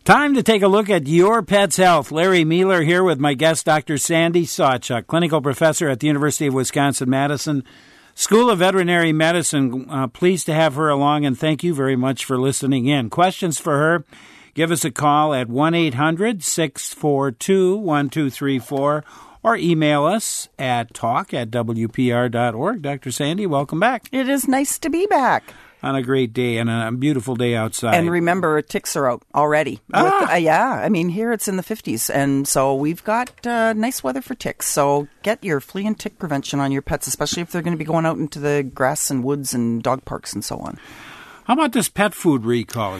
Time to take a look at your pet's health. Larry Mueller here with my guest, Dr. Sandy Sawchuk, clinical professor at the University of Wisconsin-Madison School of Veterinary Medicine. Pleased to have her along, and thank you very much for listening in. Questions for her, give us a call at 1-800-642-1234 or email us at talk@wpr.org. Dr. Sandy, welcome back. It is nice to be back. On a great day and a beautiful day outside. And remember, ticks are out already. Here it's in the 50s. And so we've got nice weather for ticks. So get your flea and tick prevention on your pets, especially if they're going to be going out into the grass and woods and dog parks and so on. How about this pet food recall?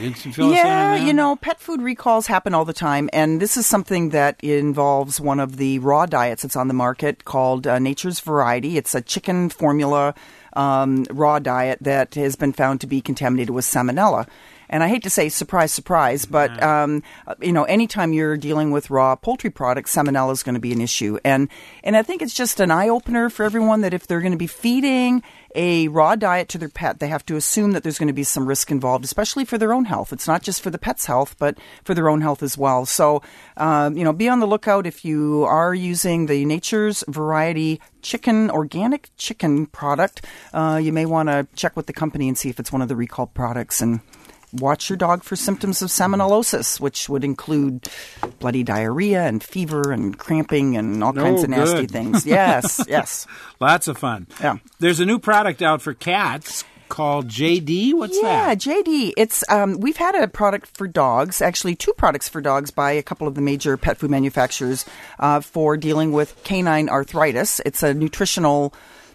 Pet food recalls happen all the time, and this is something that involves one of the raw diets that's on the market called Nature's Variety. It's a chicken formula raw diet that has been found to be contaminated with salmonella. And I hate to say surprise, surprise, but, anytime you're dealing with raw poultry products, salmonella is going to be an issue. And I think it's just an eye-opener for everyone that if they're going to be feeding a raw diet to their pet, they have to assume that there's going to be some risk involved, especially for their own health. It's not just for the pet's health, but for their own health as well. So, be on the lookout if you are using the Nature's Variety organic chicken product. You may want to check with the company and see if it's one of the recalled products, and watch your dog for symptoms of salmonellosis, which would include bloody diarrhea and fever and cramping and all kinds of nasty things. Yes, yes. Lots of fun. Yeah. There's a new product out for cats called JD. What's that? Yeah, JD. It's we've had a product for dogs, actually 2 products for dogs by a couple of the major pet food manufacturers for dealing with canine arthritis. It's a nutritional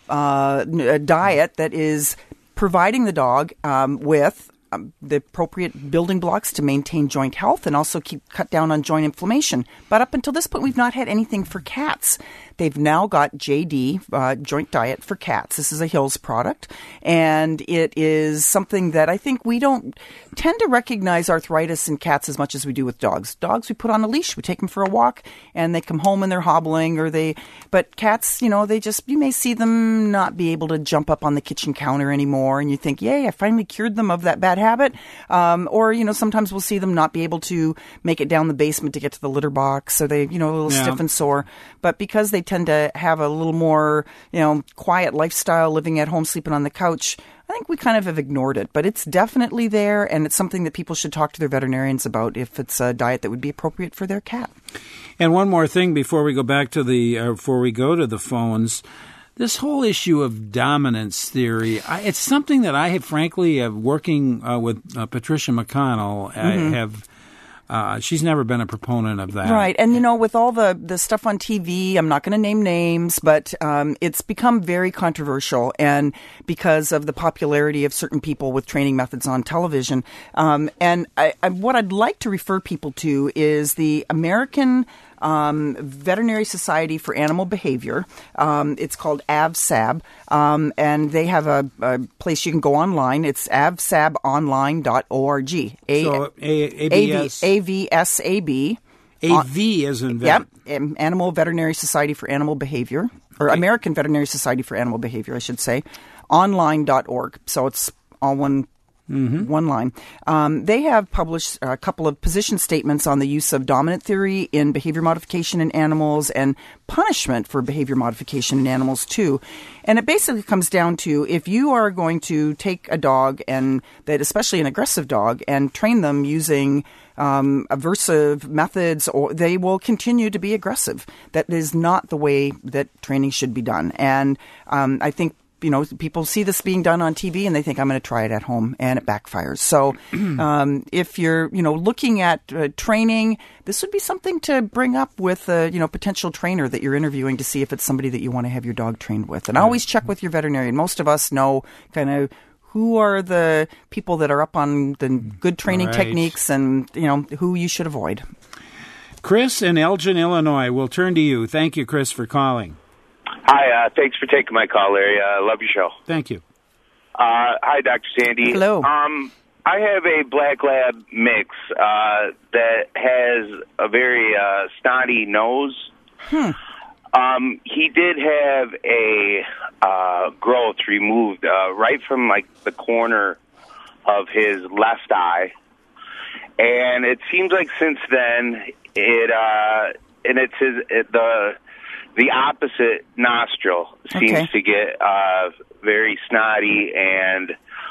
diet that is providing the dog with the appropriate building blocks to maintain joint health and also cut down on joint inflammation. But up until this point, we've not had anything for cats. They've now got JD, Joint Diet for Cats. This is a Hills product, and it is something that I think we don't tend to recognize arthritis in cats as much as we do with dogs. Dogs, we put on a leash, we take them for a walk, and they come home and they're hobbling, but cats, you may see them not be able to jump up on the kitchen counter anymore, and you think, yay, I finally cured them of that bad habit. Or sometimes we'll see them not be able to make it down the basement to get to the litter box, so they, a little stiff and sore. But because they tend to have a little more, quiet lifestyle, living at home, sleeping on the couch, I think we kind of have ignored it. But it's definitely there, and it's something that people should talk to their veterinarians about if it's a diet that would be appropriate for their cat. And one more thing before we go back to before we go to the phones. This whole issue of dominance theory, it's something that I have, frankly, working with Patricia McConnell, she's never been a proponent of that. Right. And, with all the stuff on TV, I'm not going to name names, but it's become very controversial, and because of the popularity of certain people with training methods on television. And what I'd like to refer people to is the American Veterinary Society for Animal Behavior. It's called AVSAB, and they have a place you can go online. It's avsabonline.org. So AVSAB. AV as in vet. Yep, Animal Veterinary Society for Animal Behavior, or American Veterinary Society for Animal Behavior, I should say, online.org. So it's all one line. They have published a couple of position statements on the use of dominant theory in behavior modification in animals and punishment for behavior modification in animals too. And it basically comes down to, if you are going to take a dog, and that especially an aggressive dog, and train them using aversive methods, or they will continue to be aggressive. That is not the way that training should be done. And I think people see this being done on TV and they think, I'm going to try it at home, and it backfires. So if you're, looking at training, this would be something to bring up with a, potential trainer that you're interviewing to see if it's somebody that you want to have your dog trained with. And always check with your veterinarian. Most of us know kind of who are the people that are up on the good training techniques and, who you should avoid. Chris in Elgin, Illinois, we'll turn to you. Thank you, Chris, for calling. Hi, thanks for taking my call, Larry. I love your show. Thank you. Hi, Dr. Sandy. Hello. I have a black lab mix that has a very snotty nose. He did have a growth removed right from the corner of his left eye, and it seems like since then the opposite nostril seems to get very snotty, and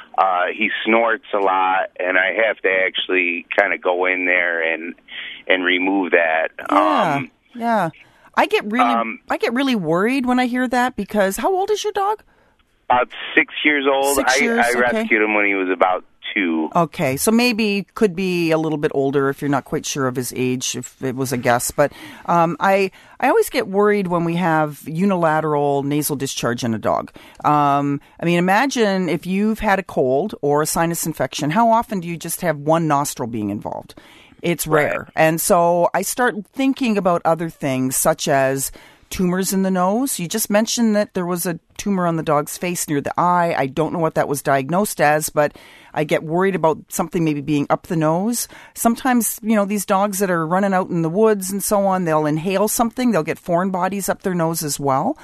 he snorts a lot, and I have to actually kind of go in there and remove that. Yeah. I get really worried when I hear that, because how old is your dog? About 6 years old. 6 years, I rescued him when he was about 2. Okay, so maybe could be a little bit older if you're not quite sure of his age, if it was a guess. But I always get worried when we have unilateral nasal discharge in a dog. I mean, imagine if you've had a cold or a sinus infection, how often do you just have one nostril being involved? It's rare. And so I start thinking about other things, such as tumors in the nose. You just mentioned that there was a tumor on the dog's face near the eye. I don't know what that was diagnosed as, but I get worried about something maybe being up the nose. Sometimes, these dogs that are running out in the woods and so on, they'll inhale something. They'll get foreign bodies up their nose as well.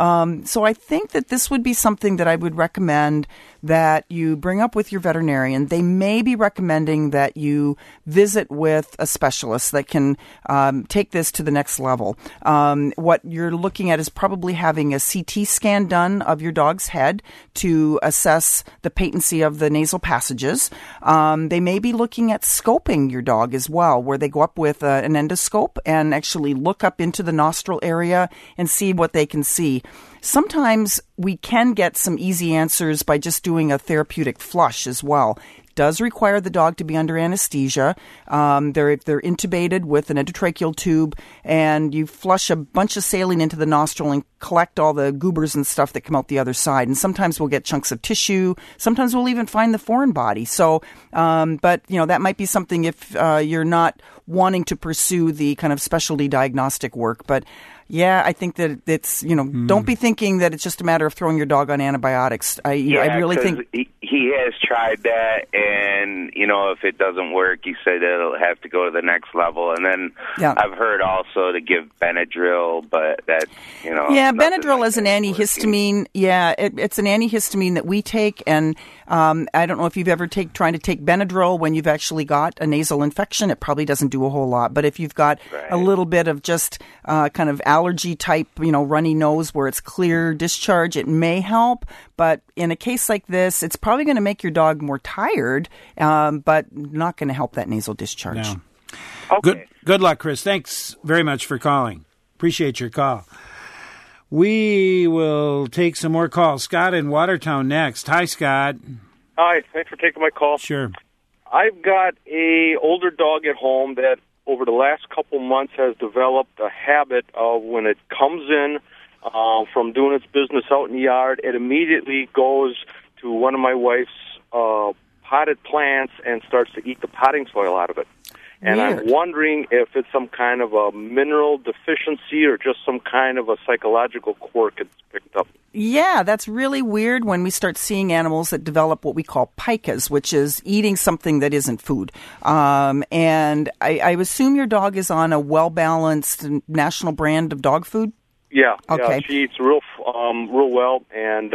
So I think that this would be something that I would recommend that you bring up with your veterinarian. They may be recommending that you visit with a specialist that can take this to the next level. What you're looking at is probably having a CT scan done of your dog's head to assess the patency of the nasal passages. They may be looking at scoping your dog as well, where they go up with an endoscope and actually look up into the nostril area and see what they can see. Sometimes we can get some easy answers by just doing a therapeutic flush as well. It does require the dog to be under anesthesia. They're intubated with an endotracheal tube, and you flush a bunch of saline into the nostril and collect all the goobers and stuff that come out the other side. And sometimes we'll get chunks of tissue. Sometimes we'll even find the foreign body. So, but that might be something if you're not wanting to pursue the kind of specialty diagnostic work. But yeah, I think that it's, don't be thinking that it's just a matter of throwing your dog on antibiotics. I really think he has tried that, and if it doesn't work, he said it'll have to go to the next level. And then I've heard also to give Benadryl, but that Benadryl is an antihistamine. Yeah, it's an antihistamine that we take, and I don't know if you've ever trying to take Benadryl when you've actually got a nasal infection. It probably doesn't do a whole lot, but if you've got a little bit of just kind of allergy type, runny nose where it's clear discharge, it may help. But in a case like this, it's probably going to make your dog more tired, but not going to help that nasal discharge. No. Okay. Good luck, Chris. Thanks very much for calling. Appreciate your call. We will take some more calls. Scott in Watertown next. Hi, Scott. Hi. Thanks for taking my call. Sure. I've got a older dog at home that over the last couple months has developed a habit of when it comes in from doing its business out in the yard, it immediately goes to one of my wife's potted plants and starts to eat the potting soil out of it. And Weird. I'm wondering if it's some kind of a mineral deficiency or just some kind of a psychological quirk it's picked up. Yeah, that's really weird when we start seeing animals that develop what we call pikas, which is eating something that isn't food. And I assume your dog is on a well-balanced national brand of dog food? Yeah, okay. Yeah, she eats real well, and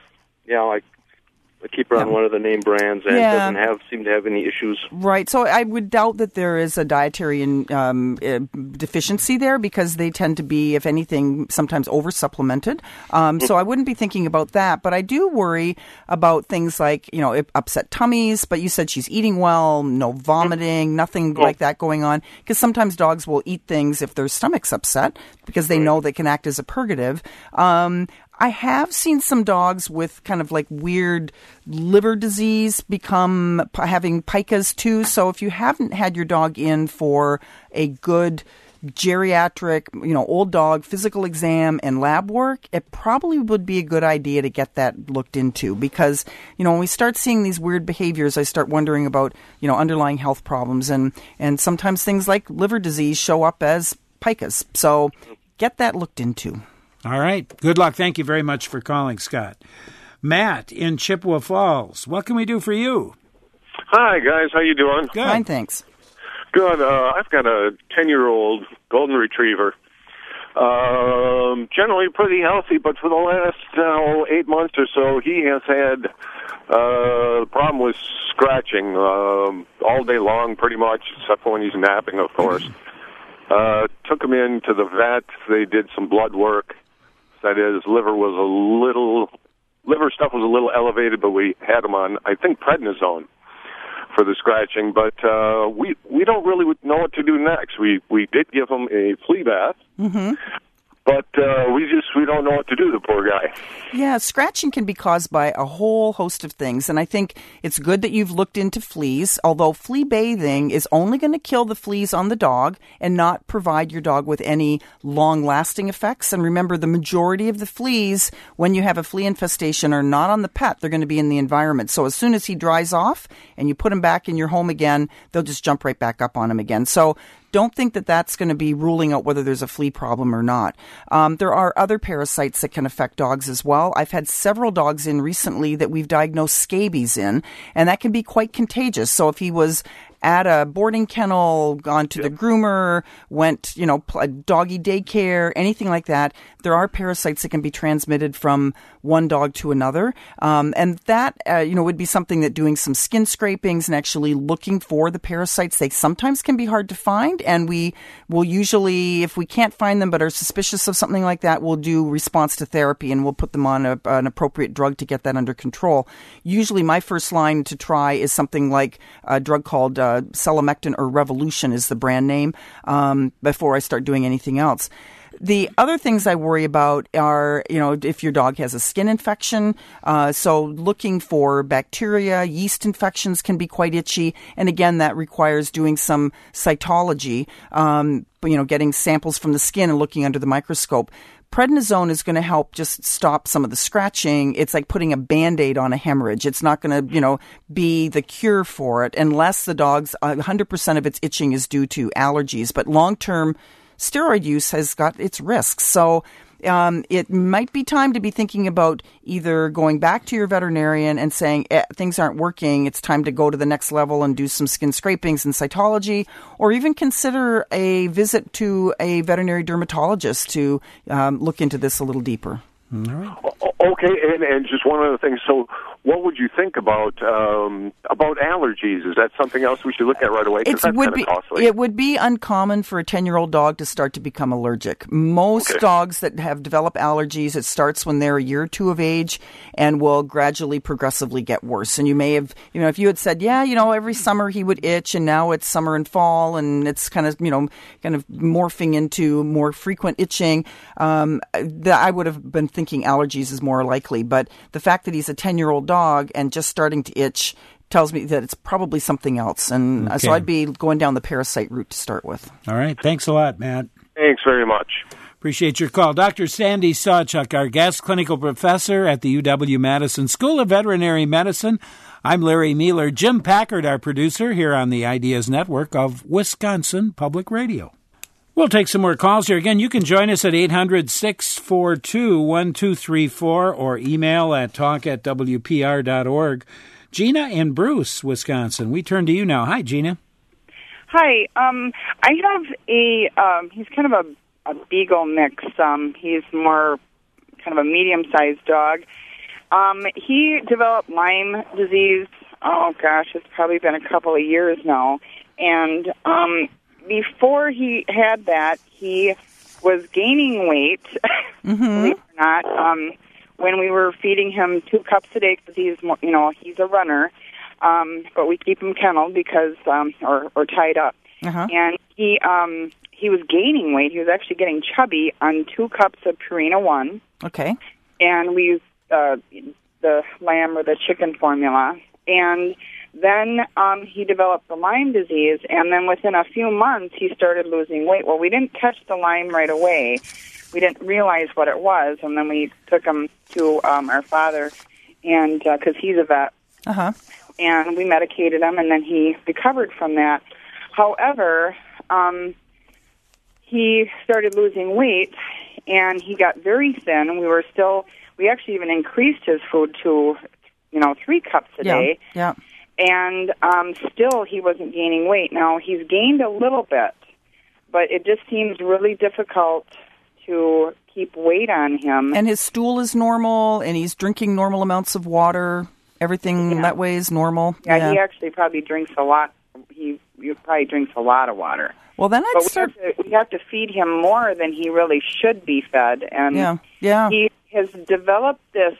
I keep her on one of the name brands, and doesn't seem to have any issues. Right. So I would doubt that there is a dietary deficiency there, because they tend to be, if anything, sometimes over-supplemented. So I wouldn't be thinking about that. But I do worry about things like, upset tummies. But you said she's eating well, no vomiting, nothing like that going on. Because sometimes dogs will eat things if their stomach's upset, because they know they can act as a purgative. I have seen some dogs with kind of like weird liver disease become having pikas too. So if you haven't had your dog in for a good geriatric, old dog physical exam and lab work, it probably would be a good idea to get that looked into, because, when we start seeing these weird behaviors, I start wondering about, underlying health problems, and sometimes things like liver disease show up as pikas. So get that looked into. All right. Good luck. Thank you very much for calling, Scott. Matt in Chippewa Falls. What can we do for you? Hi, guys. How you doing? Good. Fine, thanks. Good. I've got a 10-year-old golden retriever. Generally pretty healthy, but for the last 8 months or so, he has had The problem was scratching all day long, pretty much, except for when he's napping, of course. Took him in to the vet. They did some blood work. That is, liver stuff was a little elevated, but we had him on, I think, prednisone for the scratching. But we don't really know what to do next. We did give him a flea bath. Mm-hmm. But we don't know what to do, the poor guy. Yeah, scratching can be caused by a whole host of things. And I think it's good that you've looked into fleas, although flea bathing is only going to kill the fleas on the dog and not provide your dog with any long-lasting effects. And remember, the majority of the fleas, when you have a flea infestation, are not on the pet. They're going to be in the environment. So as soon as he dries off and you put him back in your home again, they'll just jump right back up on him again. So don't think that that's going to be ruling out whether there's a flea problem or not. There are other parasites that can affect dogs as well. I've had several dogs in recently that we've diagnosed scabies in, and that can be quite contagious. So if he was at a boarding kennel, gone to the groomer, went, doggy daycare, anything like that, there are parasites that can be transmitted from one dog to another. And that, would be something that doing some skin scrapings and actually looking for the parasites, they sometimes can be hard to find. And we will usually, if we can't find them but are suspicious of something like that, we'll do response to therapy and we'll put them on an appropriate drug to get that under control. Usually my first line to try is something like a drug called Selamectin, or Revolution is the brand name, before I start doing anything else. The other things I worry about are, if your dog has a skin infection, so looking for bacteria, yeast infections can be quite itchy. And again, that requires doing some cytology, getting samples from the skin and looking under the microscope. Prednisone is going to help just stop some of the scratching. It's like putting a Band-Aid on a hemorrhage. It's not going to, be the cure for it unless the dog's 100% of its itching is due to allergies. But long-term steroid use has got its risks. So it might be time to be thinking about either going back to your veterinarian and saying things aren't working, it's time to go to the next level and do some skin scrapings and cytology, or even consider a visit to a veterinary dermatologist to look into this a little deeper. All right. Okay, and just one other thing. So what would you think about allergies? Is that something else we should look at right away? Because that's kind of costly. It would be uncommon for a 10-year-old dog to start to become allergic. Most dogs that have developed allergies, it starts when they're a year or two of age and will gradually, progressively get worse. And you may have, if you had said, every summer he would itch and now it's summer and fall and it's kind of morphing into more frequent itching, I would have been thinking allergies is more likely. But the fact that he's a 10-year-old dog and just starting to itch tells me that it's probably something else. And so I'd be going down the parasite route to start with. All right. Thanks a lot, Matt. Thanks very much. Appreciate your call. Dr. Sandy Sawchuk, our guest, clinical professor at the UW-Madison School of Veterinary Medicine. I'm Larry Mueller. Jim Packard, our producer here on the Ideas Network of Wisconsin Public Radio. We'll take some more calls here. Again, you can join us at 800-642-1234 or email at talk@wpr.org. Gina in Bruce, Wisconsin. We turn to you now. Hi, Gina. Hi. I have he's kind of a beagle mix. He's more kind of a medium-sized dog. He developed Lyme disease. Oh, gosh, it's probably been a couple of years now. And before he had that, he was gaining weight, believe it or not, when we were feeding him 2 cups a day because he's a runner. But we keep him kenneled because, or tied up. Uh-huh. And he was gaining weight. He was actually getting chubby on 2 cups of Purina One. Okay. And we used the lamb or the chicken formula. And then he developed the Lyme disease, and then within a few months, he started losing weight. Well, we didn't catch the Lyme right away. We didn't realize what it was, and then we took him to our father, and because he's a vet. Uh-huh. And we medicated him, and then he recovered from that. However, he started losing weight, and he got very thin. We actually even increased his food to, 3 cups a day. Yeah. And still he wasn't gaining weight. Now, he's gained a little bit, but it just seems really difficult to keep weight on him. And his stool is normal, and he's drinking normal amounts of water. Everything that way is normal? Yeah, he actually probably drinks a lot. He probably drinks a lot of water. Well, then we have to feed him more than he really should be fed. And he has developed this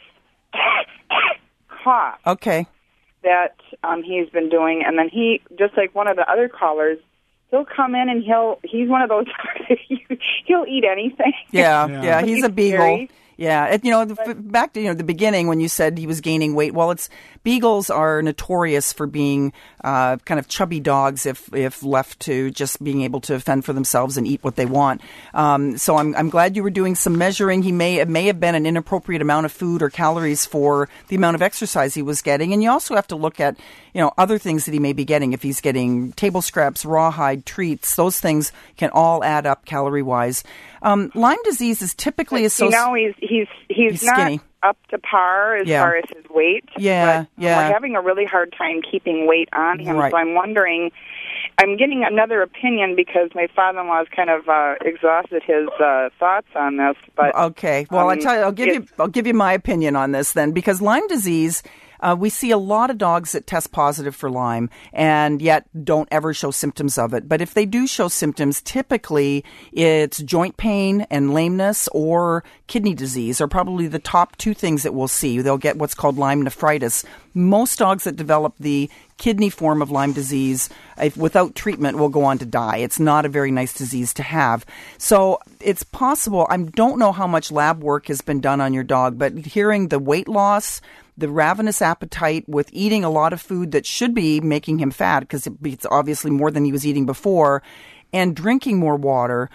cough. Okay. That he's been doing. And then he, just like one of the other callers, he'll come in and he's one of those, he'll eat anything. Yeah, he's a beagle. Scary. Yeah, back to the beginning when you said he was gaining weight. Well, beagles are notorious for being kind of chubby dogs if left to just being able to fend for themselves and eat what they want. So I'm glad you were doing some measuring. It may have been an inappropriate amount of food or calories for the amount of exercise he was getting, and you also have to look at other things that he may be getting. If he's getting table scraps, rawhide, treats, those things can all add up calorie wise. Lyme disease is typically associated. He's not skinny. Up to par as far as his weight. Yeah. We're having a really hard time keeping weight on him. Right. So I'm wondering. I'm getting another opinion because my father-in-law's kind of exhausted his thoughts on this. But okay, well, I'll give you my opinion on this then, because Lyme disease. We see a lot of dogs that test positive for Lyme and yet don't ever show symptoms of it. But if they do show symptoms, typically it's joint pain and lameness or kidney disease are probably the top two things that we'll see. They'll get what's called Lyme nephritis. Most dogs that develop the kidney form of Lyme disease without treatment will go on to die. It's not a very nice disease to have. So it's possible. I don't know how much lab work has been done on your dog, but hearing the weight loss, the ravenous appetite with eating a lot of food that should be making him fat because it's obviously more than he was eating before, and drinking more water,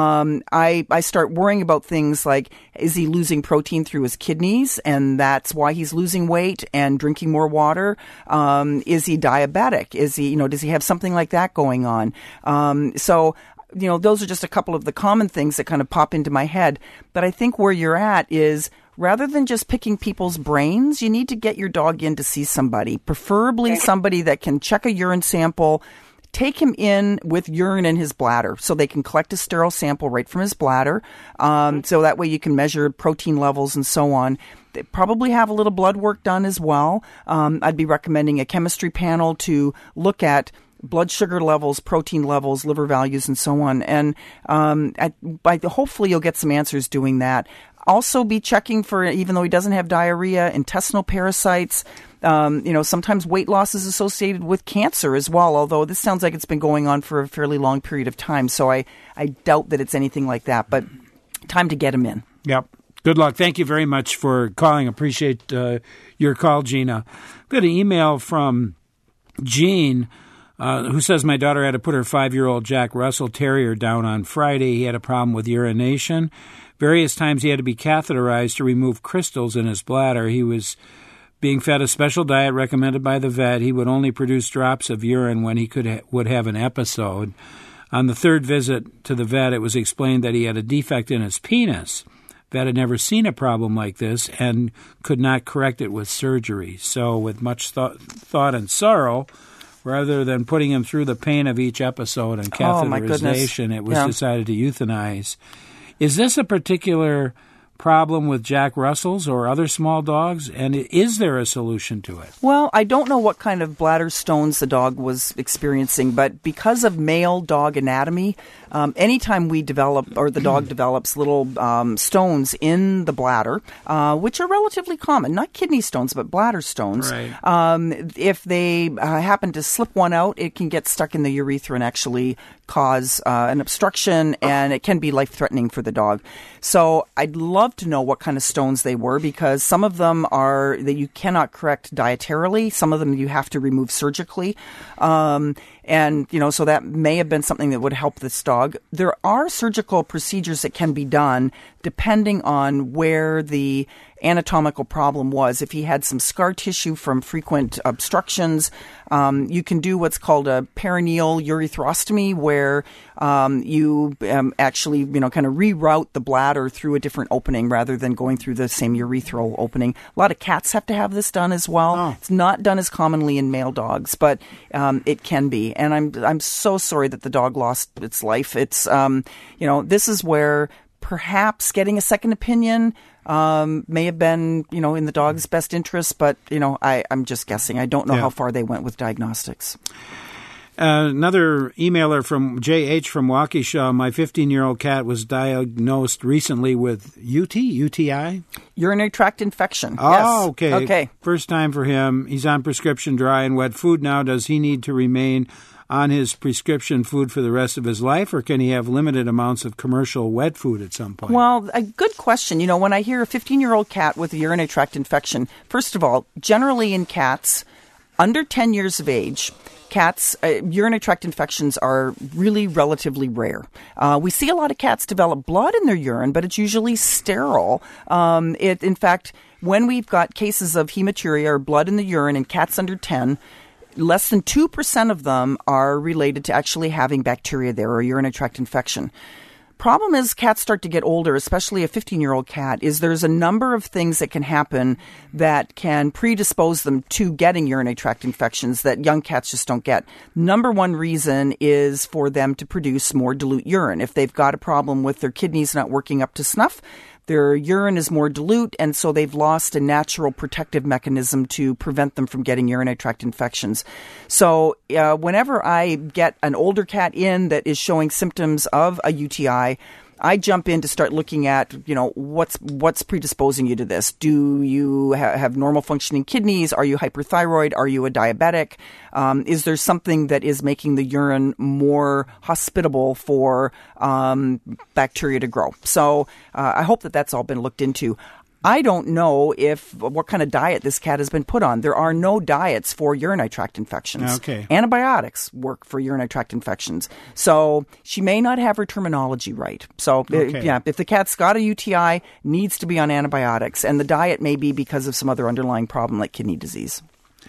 I start worrying about things like, is he losing protein through his kidneys, and that's why he's losing weight and drinking more water? Is he diabetic? Is he, does he have something like that going on? So those are just a couple of the common things that kind of pop into my head. But I think where you're at is, rather than just picking people's brains, you need to get your dog in to see somebody, preferably somebody that can check a urine sample, take him in with urine in his bladder so they can collect a sterile sample right from his bladder. So that way you can measure protein levels and so on. They probably have a little blood work done as well. I'd be recommending a chemistry panel to look at blood sugar levels, protein levels, liver values, and so on. And hopefully you'll get some answers doing that. Also be checking for, even though he doesn't have diarrhea, intestinal parasites. Sometimes weight loss is associated with cancer as well, although this sounds like it's been going on for a fairly long period of time. So I doubt that it's anything like that, but time to get him in. Yep. Good luck. Thank you very much for calling. Appreciate your call, Gina. Got an email from Jean, who says, my daughter had to put her 5-year-old Jack Russell Terrier down on Friday. He had a problem with urination. Various times he had to be catheterized to remove crystals in his bladder. He was being fed a special diet recommended by the vet. He would only produce drops of urine when he would have an episode. On the third visit to the vet, it was explained that he had a defect in his penis. Vet had never seen a problem like this and could not correct it with surgery. So with much thought and sorrow, rather than putting him through the pain of each episode and catheterization, it was decided to euthanize. Is this a particular problem with Jack Russells or other small dogs, and is there a solution to it? Well, I don't know what kind of bladder stones the dog was experiencing, but because of male dog anatomy, anytime we develop, or the dog develops little stones in the bladder, which are relatively common, not kidney stones, but bladder stones, right. If they happen to slip one out, it can get stuck in the urethra and actually cause an obstruction, and it can be life-threatening for the dog. So I'd love to know what kind of stones they were, because some of them are that you cannot correct dietarily. Some of them you have to remove surgically. And, so that may have been something that would help this dog. There are surgical procedures that can be done depending on where the anatomical problem was. If he had some scar tissue from frequent obstructions, you can do what's called a perineal urethrostomy, where you actually, kind of reroute the bladder through a different opening rather than going through the same urethral opening. A lot of cats have to have this done as well. Oh. It's not done as commonly in male dogs, but it can be. And I'm so sorry that the dog lost its life. It's, this is where perhaps getting a second opinion may have been, in the dog's best interest, but, I'm just guessing. I don't know how far they went with diagnostics. Another emailer from JH from Waukesha. My 15-year-old cat was diagnosed recently with UTI? Urinary tract infection. Oh, yes. Okay. First time for him. He's on prescription dry and wet food now. Does he need to remain on his prescription food for the rest of his life, or can he have limited amounts of commercial wet food at some point? Well, a good question. When I hear a 15-year-old cat with a urinary tract infection, first of all, generally in cats under 10 years of age, cats, urinary tract infections are really relatively rare. We see a lot of cats develop blood in their urine, but it's usually sterile. In fact, when we've got cases of hematuria or blood in the urine in cats under 10, less than 2% of them are related to actually having bacteria there or urinary tract infection. Problem is cats start to get older, especially a 15-year-old cat, is there's a number of things that can happen that can predispose them to getting urinary tract infections that young cats just don't get. Number one reason is for them to produce more dilute urine. If they've got a problem with their kidneys not working up to snuff, their urine is more dilute, and so they've lost a natural protective mechanism to prevent them from getting urinary tract infections. So whenever I get an older cat in that is showing symptoms of a UTI, I jump in to start looking at, what's predisposing you to this. Do you have normal functioning kidneys? Are you hyperthyroid? Are you a diabetic? Is there something that is making the urine more hospitable for bacteria to grow? So I hope that that's all been looked into. I don't know what kind of diet this cat has been put on. There are no diets for urinary tract infections. Okay. Antibiotics work for urinary tract infections. So she may not have her terminology right. So, if the cat's got a UTI, needs to be on antibiotics. And the diet may be because of some other underlying problem like kidney disease.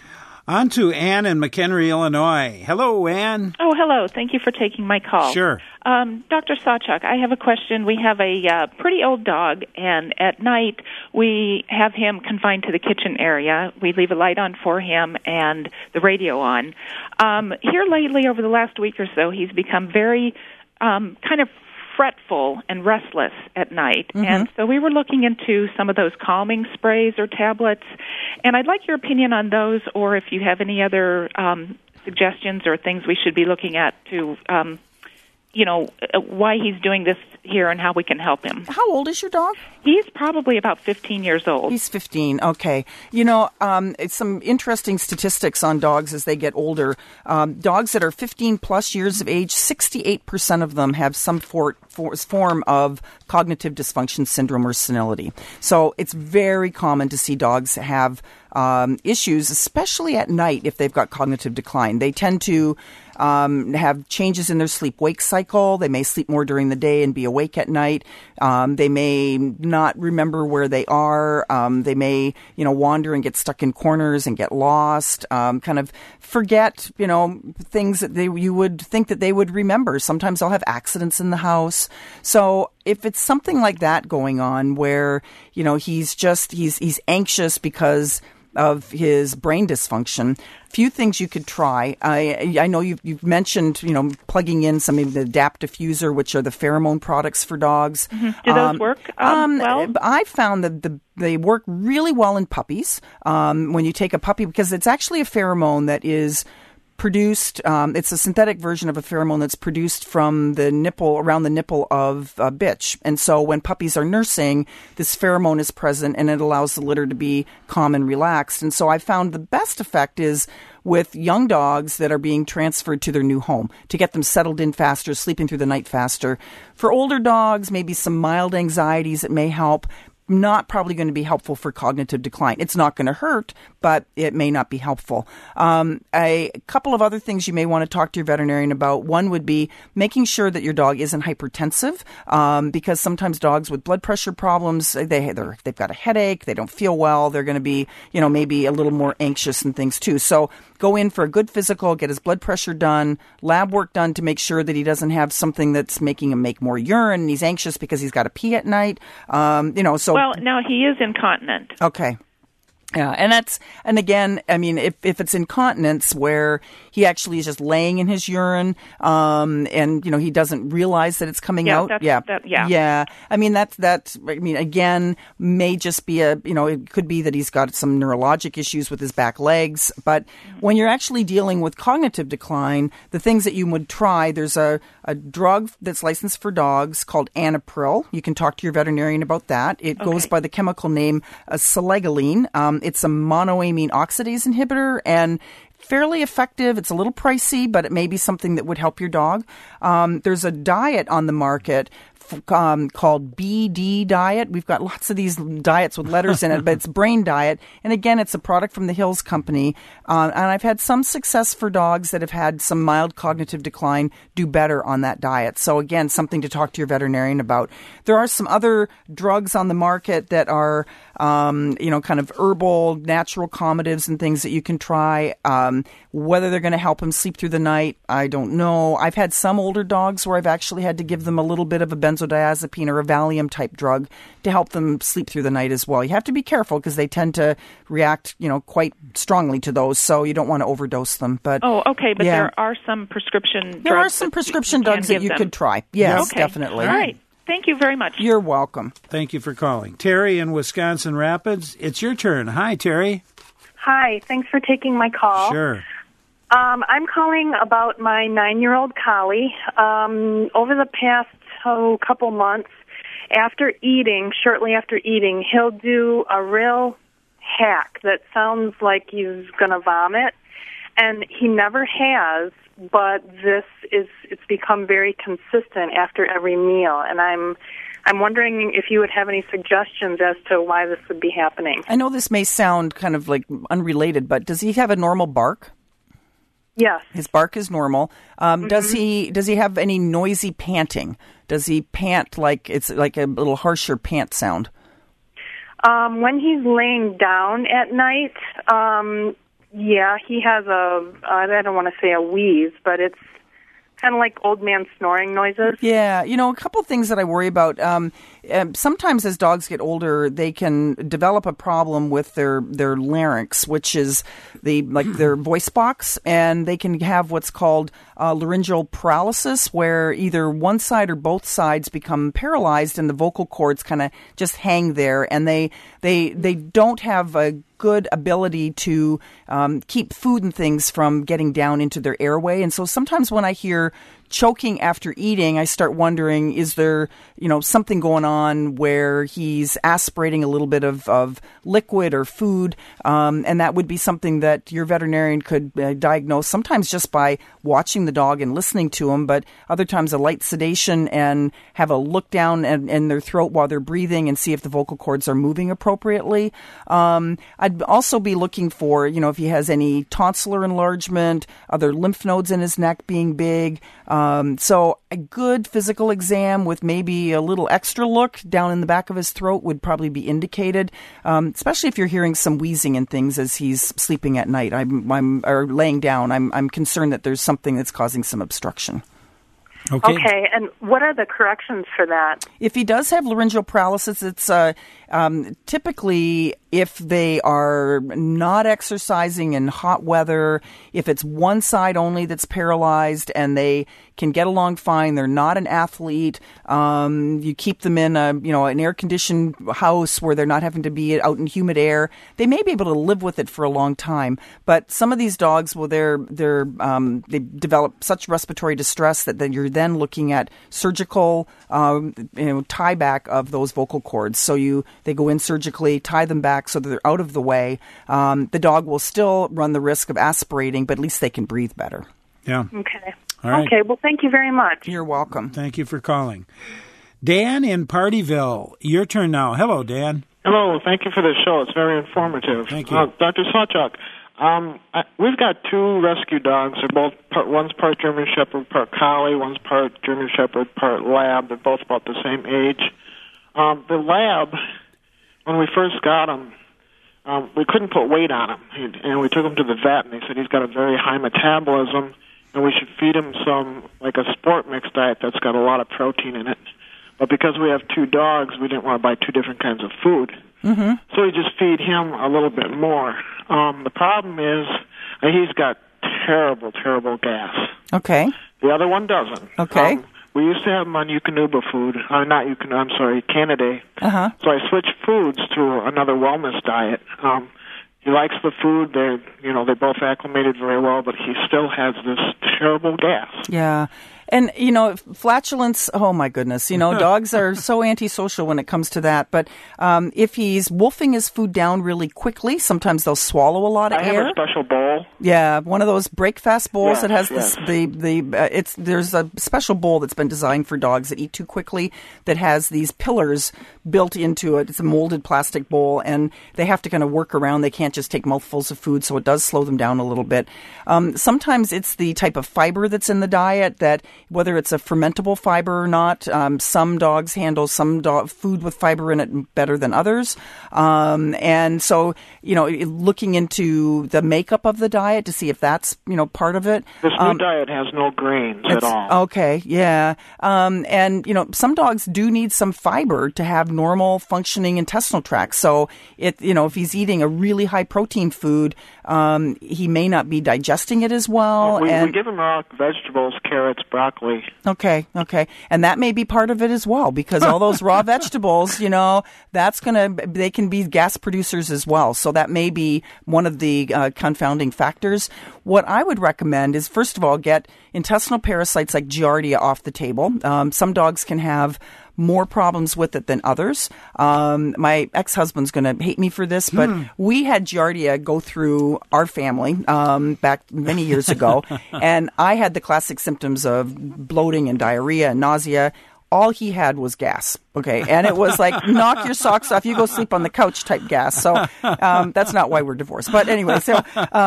On to Ann in McHenry, Illinois. Hello, Ann. Oh, hello. Thank you for taking my call. Sure. Dr. Sawchuk, I have a question. We have a pretty old dog, and at night we have him confined to the kitchen area. We leave a light on for him and the radio on. Here lately, over the last week or so, he's become very kind of fretful and restless at night. Mm-hmm. And so we were looking into some of those calming sprays or tablets, and I'd like your opinion on those, or if you have any other suggestions or things we should be looking at to, why he's doing this here and how we can help him. How old is your dog? He's probably about 15 years old. He's 15, okay. It's some interesting statistics on dogs as they get older. Dogs that are 15 plus years of age, 68% of them have some form of cognitive dysfunction syndrome or senility. So it's very common to see dogs have issues, especially at night if they've got cognitive decline. They tend to have changes in their sleep-wake cycle. They may sleep more during the day and be awake at night. They may not remember where they are. They may, wander and get stuck in corners and get lost, kind of forget, things that you would think that they would remember. Sometimes they'll have accidents in the house. So if it's something like that going on where, he's anxious because of his brain dysfunction, few things you could try. I know you've mentioned, plugging in some of the Adapt Diffuser, which are the pheromone products for dogs. Mm-hmm. Do those work well? I found that they work really well in puppies. When you take a puppy, because it's actually a pheromone that is produced, it's a synthetic version of a pheromone that's produced from the nipple, around the nipple of a bitch. And so when puppies are nursing, this pheromone is present and it allows the litter to be calm and relaxed. And so I found the best effect is with young dogs that are being transferred to their new home to get them settled in faster, sleeping through the night faster. For older dogs, maybe some mild anxieties that may help. Not probably going to be helpful for cognitive decline. It's not going to hurt, but it may not be helpful. A couple of other things you may want to talk to your veterinarian about. One would be making sure that your dog isn't hypertensive, because sometimes dogs with blood pressure problems, they've got a headache, they don't feel well, they're going to be, maybe a little more anxious and things too. So go in for a good physical, get his blood pressure done, lab work done to make sure that he doesn't have something that's making him make more urine and he's anxious because he's got to pee at night. Well, now he is incontinent. Okay. Yeah, and again, I mean, if it's incontinence where he actually is just laying in his urine, and he doesn't realize that it's coming out. Yeah. I mean, again, may just be it could be that he's got some neurologic issues with his back legs. But when you're actually dealing with cognitive decline, the things that you would try, there's a drug that's licensed for dogs called Anapril. You can talk to your veterinarian about that. It goes by the chemical name selegiline. It's a monoamine oxidase inhibitor and fairly effective. It's a little pricey, but it may be something that would help your dog. There's a diet on the market called BD diet. We've got lots of these diets with letters in it, but it's Brain Diet. And again, it's a product from the Hills Company. And I've had some success for dogs that have had some mild cognitive decline do better on that diet. So again, something to talk to your veterinarian about. There are some other drugs on the market that are, kind of herbal, natural calmatives and things that you can try. Whether they're going to help him sleep through the night, I don't know. I've had some older dogs where I've actually had to give them a little bit of a benzodiazepine or a Valium type drug to help them sleep through the night as well. You have to be careful because they tend to react, quite strongly to those, so you don't want to overdose them. But there are some prescription drugs. There are some prescription drugs that you could try. Yes, definitely. All right. Thank you very much. You're welcome. Thank you for calling. Terry in Wisconsin Rapids, it's your turn. Hi, Terry. Hi. Thanks for taking my call. Sure. I'm calling about my 9-year-old collie. Over the past couple months, shortly after eating, he'll do a real hack that sounds like he's going to vomit, and he never has, but it's become very consistent after every meal, and I'm wondering if you would have any suggestions as to why this would be happening. I know this may sound kind of like unrelated, but does he have a normal bark? Yes. His bark is normal. Does he have any noisy panting? Does he pant like it's like a little harsher pant sound? When he's laying down at night, he has I don't want to say a wheeze, but it's kind of like old man snoring noises. Yeah, a couple of things that I worry about. Sometimes as dogs get older, they can develop a problem with their larynx, which is their voice box, and they can have what's called laryngeal paralysis, where either one side or both sides become paralyzed, and the vocal cords kind of just hang there, and they don't have a good ability to keep food and things from getting down into their airway. And so sometimes when I hear choking after eating, I start wondering, is there, something going on where he's aspirating a little bit of liquid or food? And that would be something that your veterinarian could diagnose, sometimes just by watching the dog and listening to him, but other times a light sedation and have a look down in their throat while they're breathing and see if the vocal cords are moving appropriately. I'd also be looking for, if he has any tonsillar enlargement, other lymph nodes in his neck being big. So a good physical exam with maybe a little extra look down in the back of his throat would probably be indicated, especially if you're hearing some wheezing and things as he's sleeping at night. Or laying down. I'm concerned that there's something that's causing some obstruction. Okay, and what are the corrections for that? If he does have laryngeal paralysis, it's typically if they are not exercising in hot weather, if it's one side only that's paralyzed and they can get along fine, they're not an athlete, you keep them in an air-conditioned house where they're not having to be out in humid air, they may be able to live with it for a long time. But some of these dogs, they develop such respiratory distress that then you're then looking at surgical tie back of those vocal cords. So they go in surgically, tie them back so that they're out of the way. The dog will still run the risk of aspirating, but at least they can breathe better. Yeah. Okay. All right. Okay, well, thank you very much. You're welcome. Thank you for calling. Dan in Partyville, your turn now. Hello, Dan. Hello, thank you for the show. It's very informative. Thank you. Dr. Sawchuk, we've got two rescue dogs. They're one's part German Shepherd, part Collie. One's part German Shepherd, part Lab. They're both about the same age. The Lab, when we first got him, we couldn't put weight on him. And we took him to the vet, and they said he's got a very high metabolism, and we should feed him like a sport mix diet that's got a lot of protein in it. But because we have two dogs, we didn't want to buy two different kinds of food. So we just feed him a little bit more. The problem is he's got terrible, terrible gas. Okay. The other one doesn't. Okay. We used to have him on Eukanuba food. Canaday. Uh-huh. So I switched foods to another wellness diet. He likes the food. They both acclimated very well, but he still has this terrible gas. Yeah. And, flatulence, oh my goodness, dogs are so antisocial when it comes to that. But if he's wolfing his food down really quickly, sometimes they'll swallow a lot of air. I have a special bowl. Yeah, one of those break-fast bowls that has there's a special bowl that's been designed for dogs that eat too quickly that has these pillars built into it. It's a molded plastic bowl, and they have to kind of work around. They can't just take mouthfuls of food, so it does slow them down a little bit. Sometimes it's the type of fiber that's in the diet that, whether it's a fermentable fiber or not, some dogs handle some food with fiber in it better than others. And so, looking into the makeup of the diet to see if that's, part of it. This new diet has no grains at all. Okay, yeah. And, some dogs do need some fiber to have normal functioning intestinal tract. So, if he's eating a really high protein food, he may not be digesting it as well. We give him raw vegetables, carrots, broccoli. Okay. And that may be part of it as well, because all those raw vegetables, they can be gas producers as well. So that may be one of the confounding factors. What I would recommend is, first of all, get intestinal parasites like Giardia off the table. Some dogs can have more problems with it than others. My ex-husband's going to hate me for this, but we had Giardia go through our family back many years ago, and I had the classic symptoms of bloating and diarrhea and nausea. All he had was gas, okay? And it was like, knock your socks off, you go sleep on the couch type gas. So that's not why we're divorced. But anyway, so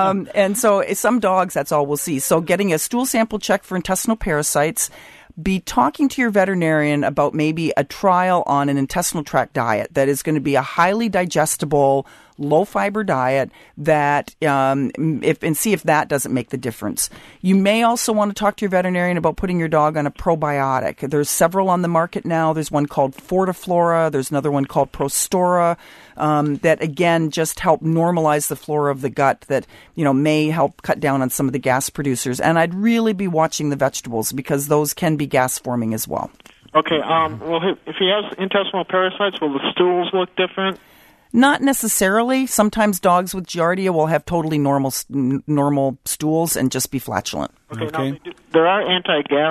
some dogs, that's all we'll see. So getting a stool sample check for intestinal parasites, be talking to your veterinarian about maybe a trial on an intestinal tract diet that is going to be a highly digestible, low-fiber diet that, and see if that doesn't make the difference. You may also want to talk to your veterinarian about putting your dog on a probiotic. There's several on the market now. There's one called Fortiflora. There's another one called Prostora that, again, just help normalize the flora of the gut that, may help cut down on some of the gas producers. And I'd really be watching the vegetables because those can be gas-forming as well. Okay. If he has intestinal parasites, will the stools look different? Not necessarily. Sometimes dogs with Giardia will have totally normal stools and just be flatulent. Okay. Now, there are anti-gas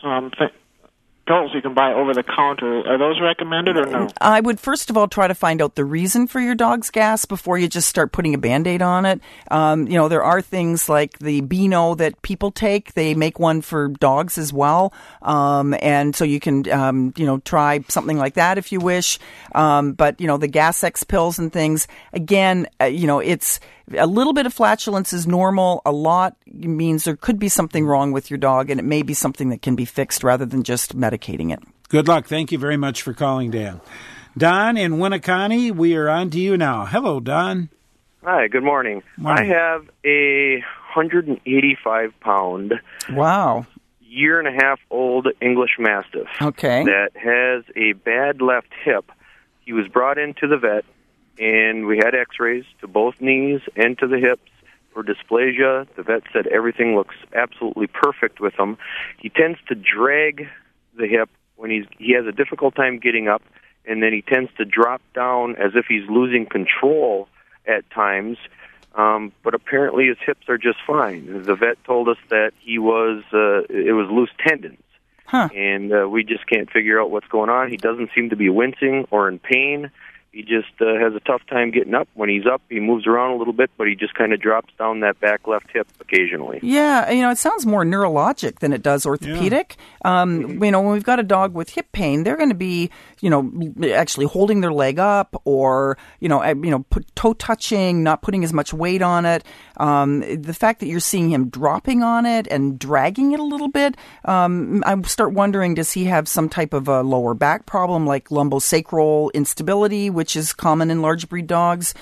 pills you can buy over the counter. Are those recommended or no? I would first of all try to find out the reason for your dog's gas before you just start putting a Band-Aid on it. There are things like the Beano that people take. They make one for dogs as well. And so you can, try something like that if you wish. But the Gas-X pills and things, again, it's a little bit of flatulence is normal. A lot means there could be something wrong with your dog, and it may be something that can be fixed rather than just medicating it. Good luck. Thank you very much for calling, Dan. Don in Winneconne, we are on to you now. Hello, Don. Hi, good morning. I have a 185-pound, year-and-a-half-old English Mastiff that has a bad left hip. He was brought into the vet, and we had x-rays to both knees and to the hips for dysplasia. The vet said everything looks absolutely perfect with him. He tends to drag the hip when he has a difficult time getting up, and then he tends to drop down as if he's losing control at times. But apparently his hips are just fine. The vet told us that it was loose tendons. And we just can't figure out what's going on. He doesn't seem to be wincing or in pain. He just has a tough time getting up. When he's up, he moves around a little bit, but he just kind of drops down that back left hip occasionally. Yeah, it sounds more neurologic than it does orthopedic. Yeah. When we've got a dog with hip pain, they're going to be, actually holding their leg up or, toe touching, not putting as much weight on it. The fact that you're seeing him dropping on it and dragging it a little bit, I start wondering, does he have some type of a lower back problem like lumbosacral instability, which is common in large breed dogs?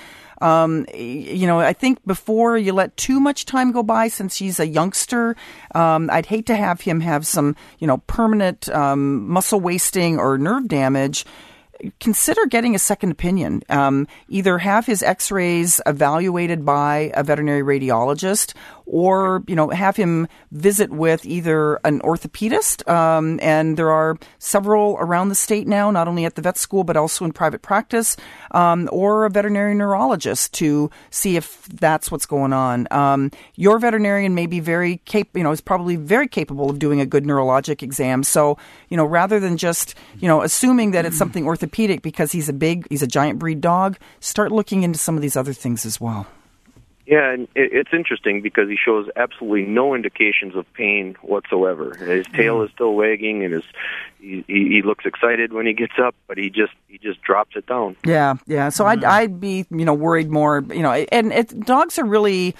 I think before you let too much time go by, since he's a youngster, I'd hate to have him have some, permanent muscle wasting or nerve damage. consider getting a second opinion. Either have his x-rays evaluated by a veterinary radiologist, or, have him visit with either an orthopedist, and there are several around the state now, not only at the vet school, but also in private practice, or a veterinary neurologist to see if that's what's going on. Your veterinarian may be is probably very capable of doing a good neurologic exam. So, rather than just, assuming that it's something orthopedic because he's a giant breed dog, start looking into some of these other things as well. Yeah, and it's interesting because he shows absolutely no indications of pain whatsoever. His tail is still wagging, and he looks excited when he gets up, but he just drops it down. Yeah. So I'd be worried more. And dogs are really.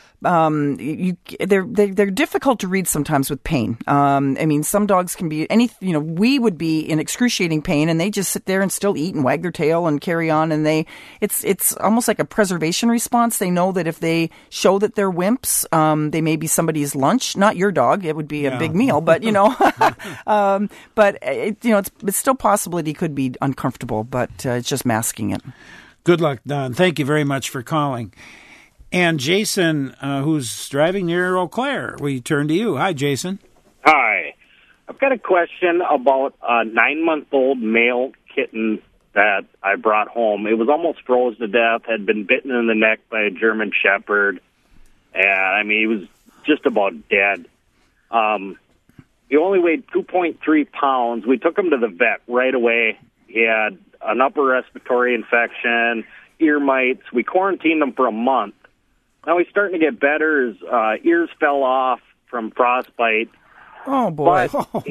They're difficult to read sometimes with pain. Some dogs can be we would be in excruciating pain and they just sit there and still eat and wag their tail and carry on, and it's almost like a preservation response. They know that if they show that they're wimps, they may be somebody's lunch. Not your dog. It would be a big meal, but it's still possible that he could be uncomfortable, but it's just masking it. Good luck, Don. Thank you very much for calling. And Jason, who's driving near Eau Claire, we turn to you. Hi, Jason. Hi. I've got a question about a 9-month-old male kitten that I brought home. It was almost froze to death, had been bitten in the neck by a German Shepherd, and, he was just about dead. He only weighed 2.3 pounds. We took him to the vet right away. He had an upper respiratory infection, ear mites. We quarantined him for a month. Now he's starting to get better. His ears fell off from frostbite. Oh, boy. But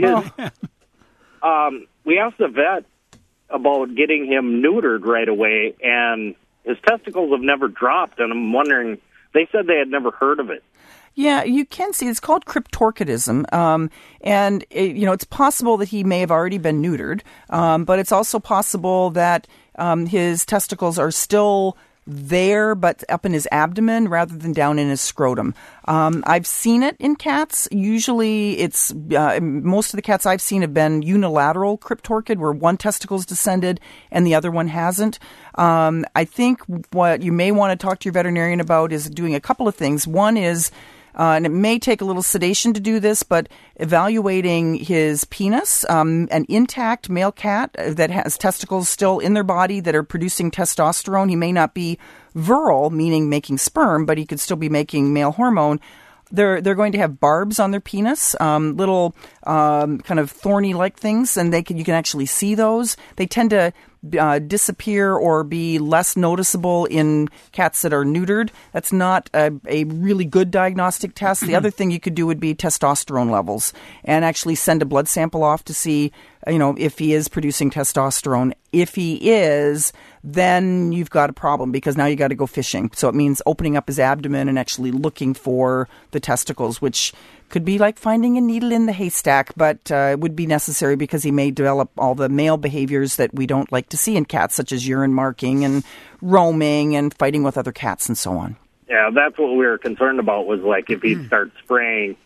we asked the vet about getting him neutered right away, and his testicles have never dropped, and I'm wondering, they said they had never heard of it. Yeah, you can see it's called cryptorchidism, and it's possible that he may have already been neutered, but it's also possible that his testicles are still there, but up in his abdomen rather than down in his scrotum. I've seen it in cats. Usually it's, most of the cats I've seen have been unilateral cryptorchid, where one testicle is descended and the other one hasn't. I think what you may want to talk to your veterinarian about is doing a couple of things. One is, and it may take a little sedation to do this, but evaluating his penis. An intact male cat that has testicles still in their body that are producing testosterone. He may not be virile, meaning making sperm, but he could still be making male hormone. They're going to have barbs on their penis, little kind of thorny-like things, and you can actually see those. They tend to disappear or be less noticeable in cats that are neutered. That's not a really good diagnostic test. The other thing you could do would be testosterone levels and actually send a blood sample off to see, if he is producing testosterone. If he is, then you've got a problem because now you got to go fishing. So it means opening up his abdomen and actually looking for the testicles, which could be like finding a needle in the haystack, but it would be necessary because he may develop all the male behaviors that we don't like to see in cats, such as urine marking and roaming and fighting with other cats and so on. Yeah, that's what we were concerned about, was like if he'd start spraying,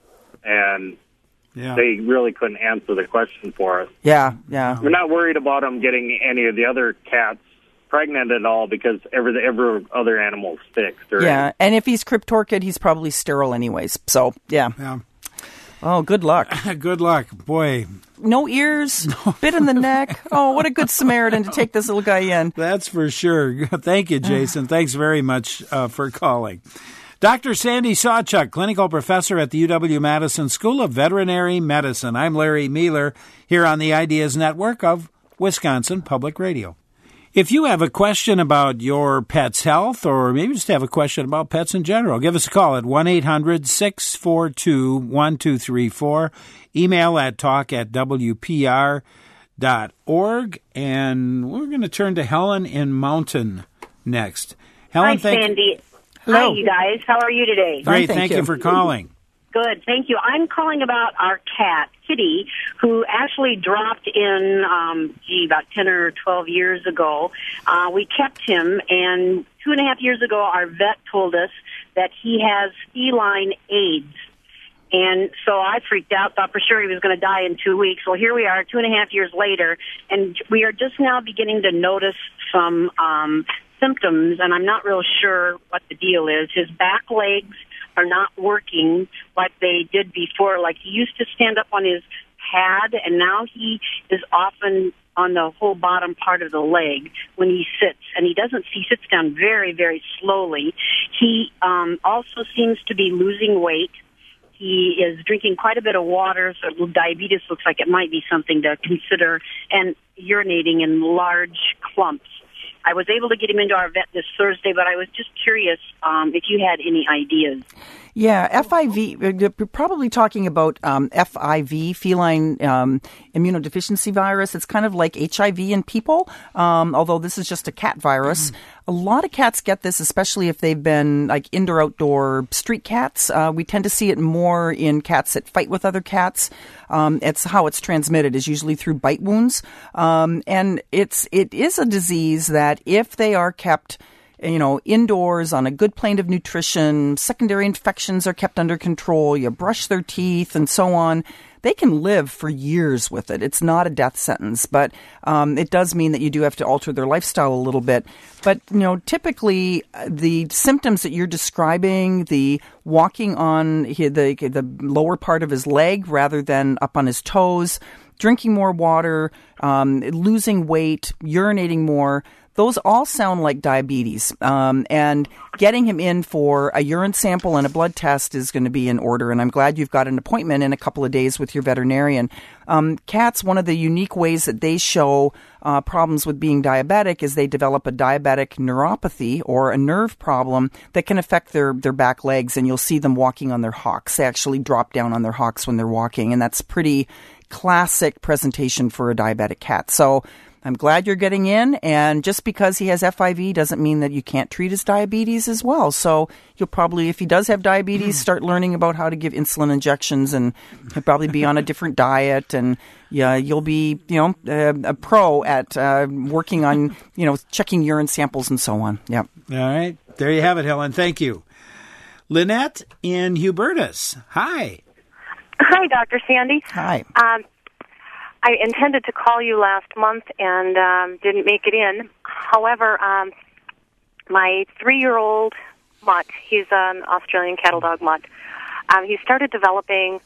and they really couldn't answer the question for us. Yeah. We're not worried about him getting any of the other cats pregnant at all because every other animal's fixed. Yeah, and if he's cryptorchid, he's probably sterile anyways. So, yeah. Oh, good luck. Good luck. Boy. No ears, bit in the neck. Oh, what a good Samaritan to take this little guy in. That's for sure. Thank you, Jason. Thanks very much for calling. Dr. Sandy Sawchuk, clinical professor at the UW-Madison School of Veterinary Medicine. I'm Larry Mealer here on the Ideas Network of Wisconsin Public Radio. If you have a question about your pet's health, or maybe just have a question about pets in general, give us a call at 1-800-642-1234. Email at talk@wpr.org. And we're going to turn to Helen in Mountain next. Helen, hi, Sandy. Hello. Hi, you guys. How are you today? Great. Thank you for calling. Good. Thank you. I'm calling about our cat, Kitty, who actually dropped in, about 10 or 12 years ago. We kept him, and 2.5 years ago, our vet told us that he has feline AIDS. And so I freaked out, thought for sure he was going to die in 2 weeks. Well, here we are 2.5 years later, and we are just now beginning to notice some symptoms, and I'm not real sure what the deal is. His back legs are not working like they did before. Like, he used to stand up on his pad, and now he is often on the whole bottom part of the leg when he sits, and he sits down very, very slowly. He also seems to be losing weight. He is drinking quite a bit of water, so diabetes looks like it might be something to consider, and urinating in large clumps. I was able to get him into our vet this Thursday, but I was just curious if you had any ideas. Yeah, FIV, you're probably talking about FIV, feline immunodeficiency virus. It's kind of like HIV in people, although this is just a cat virus. A lot of cats get this, especially if they've been like indoor-outdoor street cats. We tend to see it more in cats that fight with other cats. It's how it's transmitted is usually through bite wounds. And it is a disease that if they are kept indoors on a good plane of nutrition, secondary infections are kept under control, you brush their teeth and so on, they can live for years with it. It's not a death sentence, but it does mean that you do have to alter their lifestyle a little bit. But, typically the symptoms that you're describing, the walking on the lower part of his leg rather than up on his toes, drinking more water, losing weight, urinating more, those all sound like diabetes, and getting him in for a urine sample and a blood test is going to be in order, and I'm glad you've got an appointment in a couple of days with your veterinarian. Cats, one of the unique ways that they show problems with being diabetic is they develop a diabetic neuropathy or a nerve problem that can affect their back legs, and you'll see them walking on their hocks. They actually drop down on their hocks when they're walking, and that's pretty classic presentation for a diabetic cat. So I'm glad you're getting in, and just because he has FIV doesn't mean that you can't treat his diabetes as well. So you'll probably, if he does have diabetes, start learning about how to give insulin injections, and he'll probably be on a different diet, and you'll be, a pro at working on, checking urine samples and so on. Yeah. All right. There you have it, Helen. Thank you. Lynette in Hubertus. Hi. Hi, Dr. Sandy. Hi. I intended to call you last month and didn't make it in. However, my 3-year-old mutt, he's an Australian cattle dog mutt, he started developing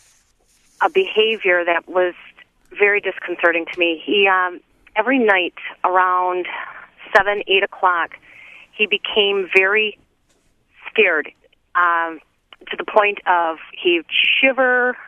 a behavior that was very disconcerting to me. He, every night around 7, 8 o'clock, he became very scared to the point of he'd shiver,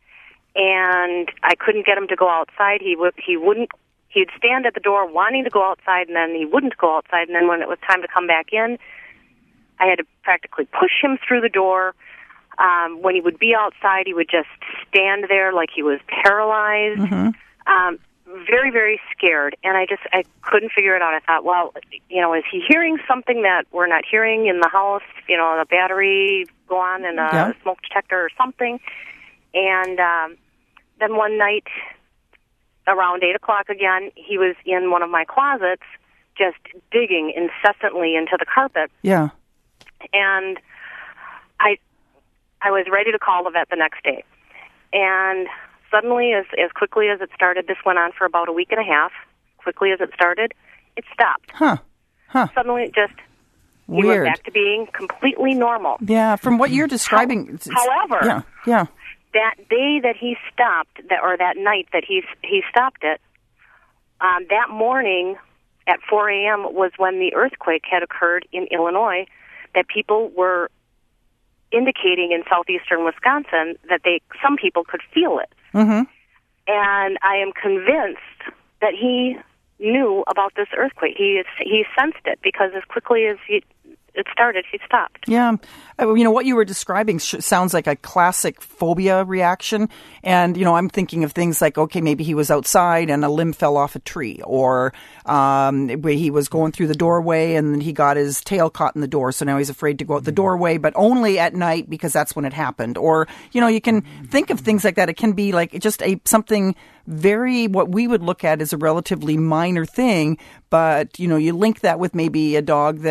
and I couldn't get him to go outside. He'd stand at the door wanting to go outside, and then he wouldn't go outside, and then when it was time to come back in, I had to practically push him through the door. When he would be outside, he would just stand there like he was paralyzed. Mm-hmm. Very, very scared, and I couldn't figure it out. I thought, well, is he hearing something that we're not hearing in the house? The battery go on and a smoke detector or something. And then one night, around 8 o'clock again, he was in one of my closets just digging incessantly into the carpet. Yeah. And I was ready to call the vet the next day. And suddenly, as quickly as it started, this went on for about a week and a half. Quickly as it started, it stopped. Huh. Suddenly it just... He Weird. went back to being completely normal. Yeah, from what you're describing... However... Yeah. That day that he stopped, or that night that he stopped it, that morning at 4 a.m. was when the earthquake had occurred in Illinois, that people were indicating in southeastern Wisconsin that some people could feel it. Mm-hmm. And I am convinced that he knew about this earthquake. He sensed it, because as quickly as it started, he stopped. Yeah. What you were describing sounds like a classic phobia reaction. And, I'm thinking of things like, okay, maybe he was outside and a limb fell off a tree, or he was going through the doorway and he got his tail caught in the door. So now he's afraid to go out the doorway, but only at night because that's when it happened. Or, you can think of things like that. It can be like just something very, what we would look at as a relatively minor thing, but, you link that with maybe a dog that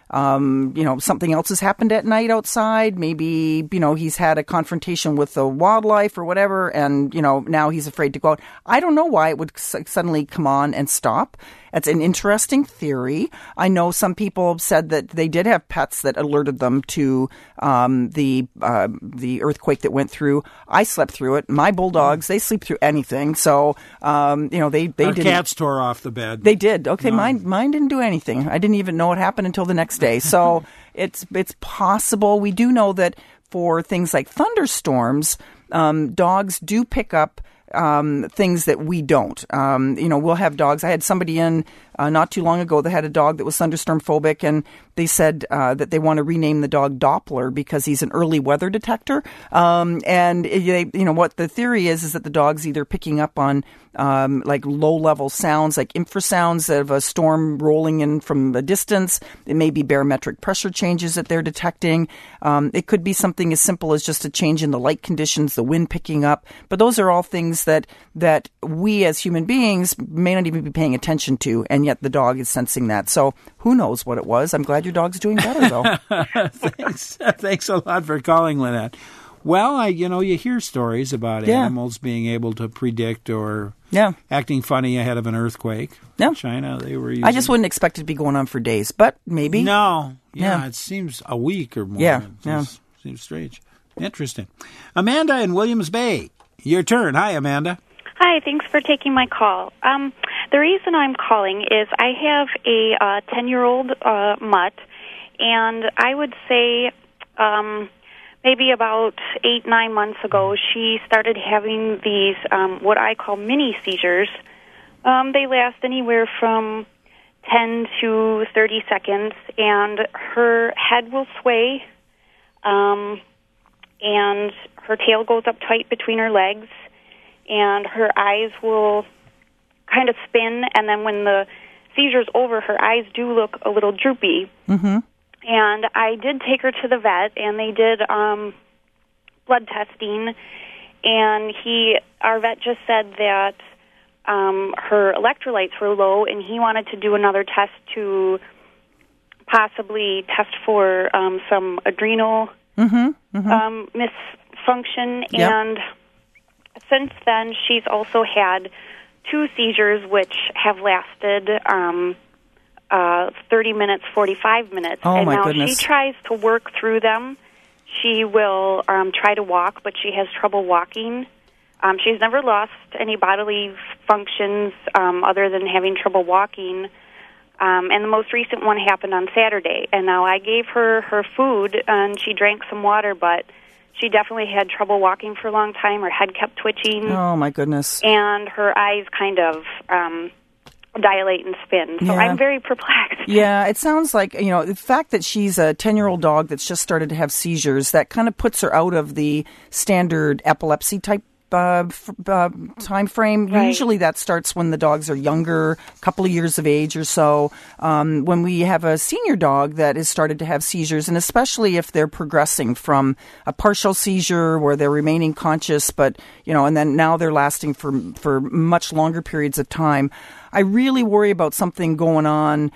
something else has happened at night outside. Maybe, he's had a confrontation with the wildlife or whatever, and, now he's afraid to go out. I don't know why it would suddenly come on and stop. It's an interesting theory. I know some people have said that they did have pets that alerted them to the earthquake that went through. I slept through it. My bulldogs, they sleep through anything. So, they didn't. Cats tore off the bed. They did. Okay, no. Mine didn't do anything. I didn't even know it happened until the next day. So it's possible. We do know that for things like thunderstorms, dogs do pick up things that we don't. We'll have dogs. I had somebody in not too long ago that had a dog that was thunderstorm phobic, and they said that they want to rename the dog Doppler because he's an early weather detector. What the theory is that the dog's either picking up on like low-level sounds, like infrasounds of a storm rolling in from a distance. It may be barometric pressure changes that they're detecting. It could be something as simple as just a change in the light conditions, the wind picking up. But those are all things that we as human beings may not even be paying attention to, and yet the dog is sensing that. So who knows what it was? I'm glad your dog's doing better, though. Thanks a lot for calling, Lynette. Well, you hear stories about animals being able to predict or acting funny ahead of an earthquake. Yeah. China, they were using... I just wouldn't expect it to be going on for days, but maybe. No. Yeah, it seems a week or more. Yeah. Seems strange. Interesting. Amanda in Williams Bay, your turn. Hi, Amanda. Hi, thanks for taking my call. The reason I'm calling is I have a 10-year-old mutt, and I would say maybe about 8-9 months ago, she started having these what I call mini seizures. They last anywhere from 10 to 30 seconds, and her head will sway, and her tail goes up tight between her legs, and her eyes will kind of spin, and then when the seizure's over, her eyes do look a little droopy. Mm-hmm. And I did take her to the vet, and they did blood testing, and our vet just said that her electrolytes were low, and he wanted to do another test to possibly test for some adrenal misfunction. Yep. And since then, she's also had 2 seizures, which have lasted 30 minutes, 45 minutes. Oh, and my now goodness. she tries to work through them. She will try to walk, but she has trouble walking. She's never lost any bodily functions other than having trouble walking. And the most recent one happened on Saturday. And now I gave her food, and she drank some water, but she definitely had trouble walking for a long time. Her head kept twitching. Oh, my goodness. And her eyes kind of dilate and spin. So I'm very perplexed. Yeah, it sounds like, the fact that she's a 10-year-old dog that's just started to have seizures, that kind of puts her out of the standard epilepsy type time frame. Right. Usually that starts when the dogs are younger, a couple of years of age or so. When we have a senior dog that has started to have seizures, and especially if they're progressing from a partial seizure where they're remaining conscious, but and then now they're lasting for much longer periods of time. I really worry about something going on,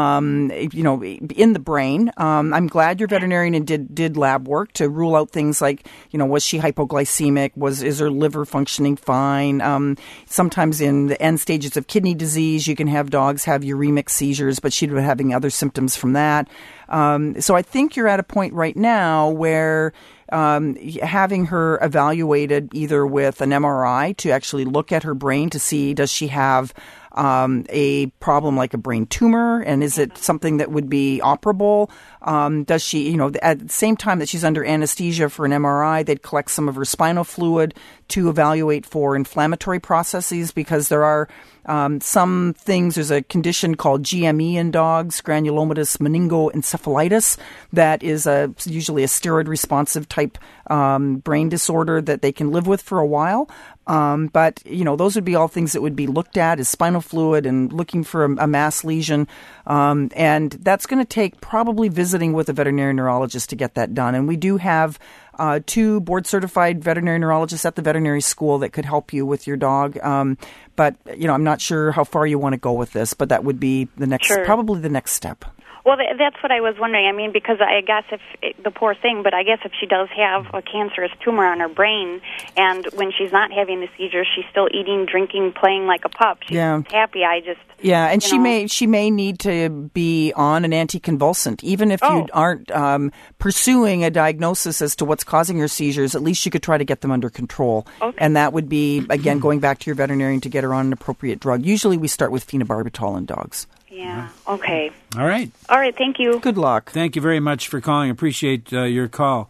in the brain. I'm glad your veterinarian did lab work to rule out things like, was she hypoglycemic? Is her liver functioning fine? Sometimes in the end stages of kidney disease, you can have dogs have uremic seizures, but she'd be having other symptoms from that. So I think you're at a point right now where having her evaluated either with an MRI to actually look at her brain to see, does she have a problem like a brain tumor, and is it something that would be operable? Does she, at the same time that she's under anesthesia for an MRI, they'd collect some of her spinal fluid to evaluate for inflammatory processes, because there are some things. There's a condition called GME in dogs, granulomatous meningoencephalitis, that is usually a steroid-responsive type brain disorder that they can live with for a while. But, those would be all things that would be looked at as spinal fluid and looking for a mass lesion. And that's going to take probably visiting with a veterinary neurologist to get that done. And we do have 2 board-certified veterinary neurologists at the veterinary school that could help you with your dog. But, I'm not sure how far you want to go with this, but that would be probably the next step. Well, that's what I was wondering. I mean, because I guess the poor thing, but I guess if she does have a cancerous tumor on her brain, and when she's not having the seizures, she's still eating, drinking, playing like a pup. She's happy. And she may need to be on an anticonvulsant, even if you aren't pursuing a diagnosis as to what's causing her seizures. At least you could try to get them under control, and that would be again going back to your veterinarian to get her on an appropriate drug. Usually, we start with phenobarbital in dogs. Yeah. Okay. All right. Thank you. Good luck. Thank you very much for calling. Appreciate your call.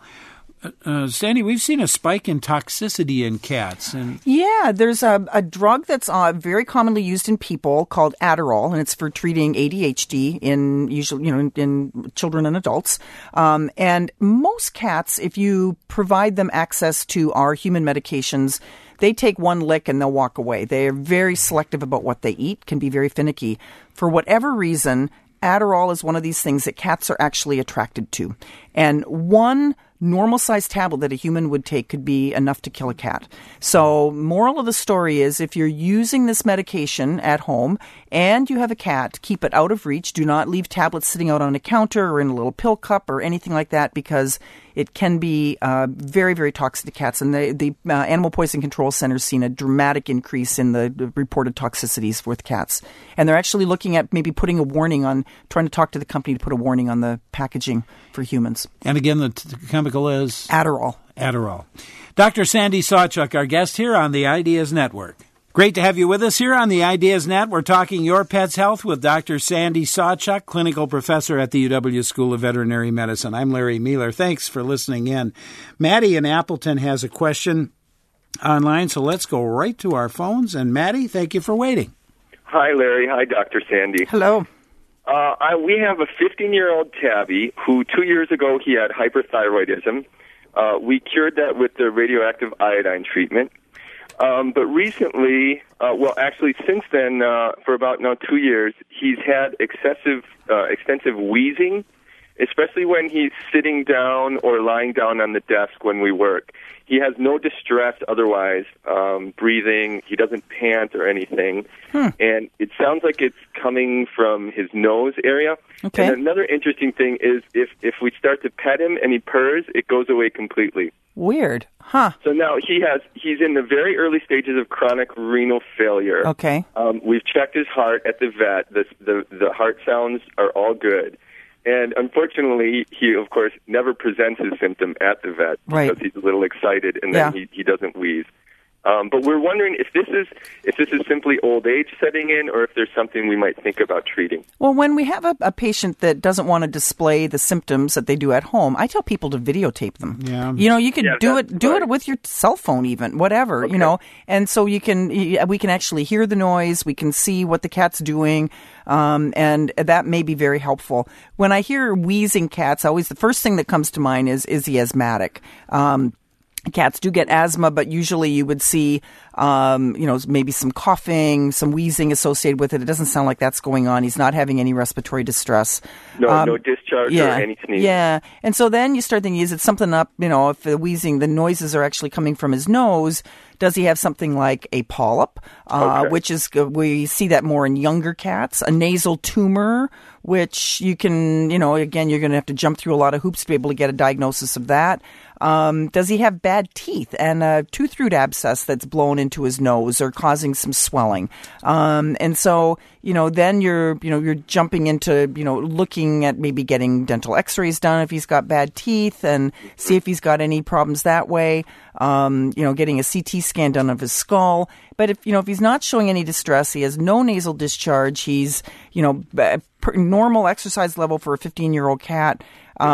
Sandy, we've seen a spike in toxicity in cats. Yeah, there's a drug that's very commonly used in people called Adderall, and it's for treating ADHD in children and adults. And most cats, if you provide them access to our human medications, they take one lick and they'll walk away. They are very selective about what they eat, can be very finicky. For whatever reason, Adderall is one of these things that cats are actually attracted to. And one normal-sized tablet that a human would take could be enough to kill a cat. So moral of the story is if you're using this medication at home and you have a cat, keep it out of reach. Do not leave tablets sitting out on a counter or in a little pill cup or anything like that because it can be very, very toxic to cats. And the Animal Poison Control Center has seen a dramatic increase in the reported toxicities with cats. And they're actually looking at maybe putting a warning on, trying to talk to the company to put a warning on the packaging for humans. And again, the chemical is? Adderall. Dr. Sandy Sawchuk, our guest here on the Ideas Network. Great to have you with us here on the Ideas Net. We're talking Your Pet's Health with Dr. Sandy Sawchuk, clinical professor at the UW School of Veterinary Medicine. I'm Larry Mueller. Thanks for listening in. Maddie in Appleton has a question online, so let's go right to our phones. And Maddie, thank you for waiting. Hi, Larry. Hi, Dr. Sandy. Hello. We have a 15-year-old tabby who 2 years ago he had hyperthyroidism. We cured that with the radioactive iodine treatment. But recently, since then, for about 2 years, he's had extensive wheezing, especially when he's sitting down or lying down on the desk when we work. He has no distress otherwise, breathing. He doesn't pant or anything. And it sounds like it's coming from his nose area. Okay. And another interesting thing is if we start to pet him and he purrs, it goes away completely. Weird. Huh. So now he's in the very early stages of chronic renal failure. Okay. We've checked his heart at the vet. The heart sounds are all good. And unfortunately, he, of course, never presents his symptom at the vet because he's a little excited and then he doesn't wheeze. But we're wondering if this is simply old age setting in or if there's something we might think about treating. Well, when we have a patient that doesn't want to display the symptoms that they do at home, I tell people to videotape them. Yeah. You can do it with your cell phone even, whatever, And so we can actually hear the noise, we can see what the cat's doing, and that may be very helpful. When I hear wheezing cats, always the first thing that comes to mind is the asthmatic? Cats do get asthma, but usually you would see, maybe some coughing, some wheezing associated with it. It doesn't sound like that's going on. He's not having any respiratory distress. No discharge or any sneezing. Yeah. And so then you start thinking, is it something up, if the wheezing, the noises are actually coming from his nose? Does he have something like a polyp, which is, we see that more in younger cats, a nasal tumor, which you can, again, you're going to have to jump through a lot of hoops to be able to get a diagnosis of that. Does he have bad teeth and a tooth root abscess that's blown into his nose or causing some swelling? And so, then you're jumping into, looking at maybe getting dental x-rays done if he's got bad teeth and see if he's got any problems that way. Getting a CT scan done of his skull. But if he's not showing any distress, he has no nasal discharge, he's, normal exercise level for a 15-year-old cat.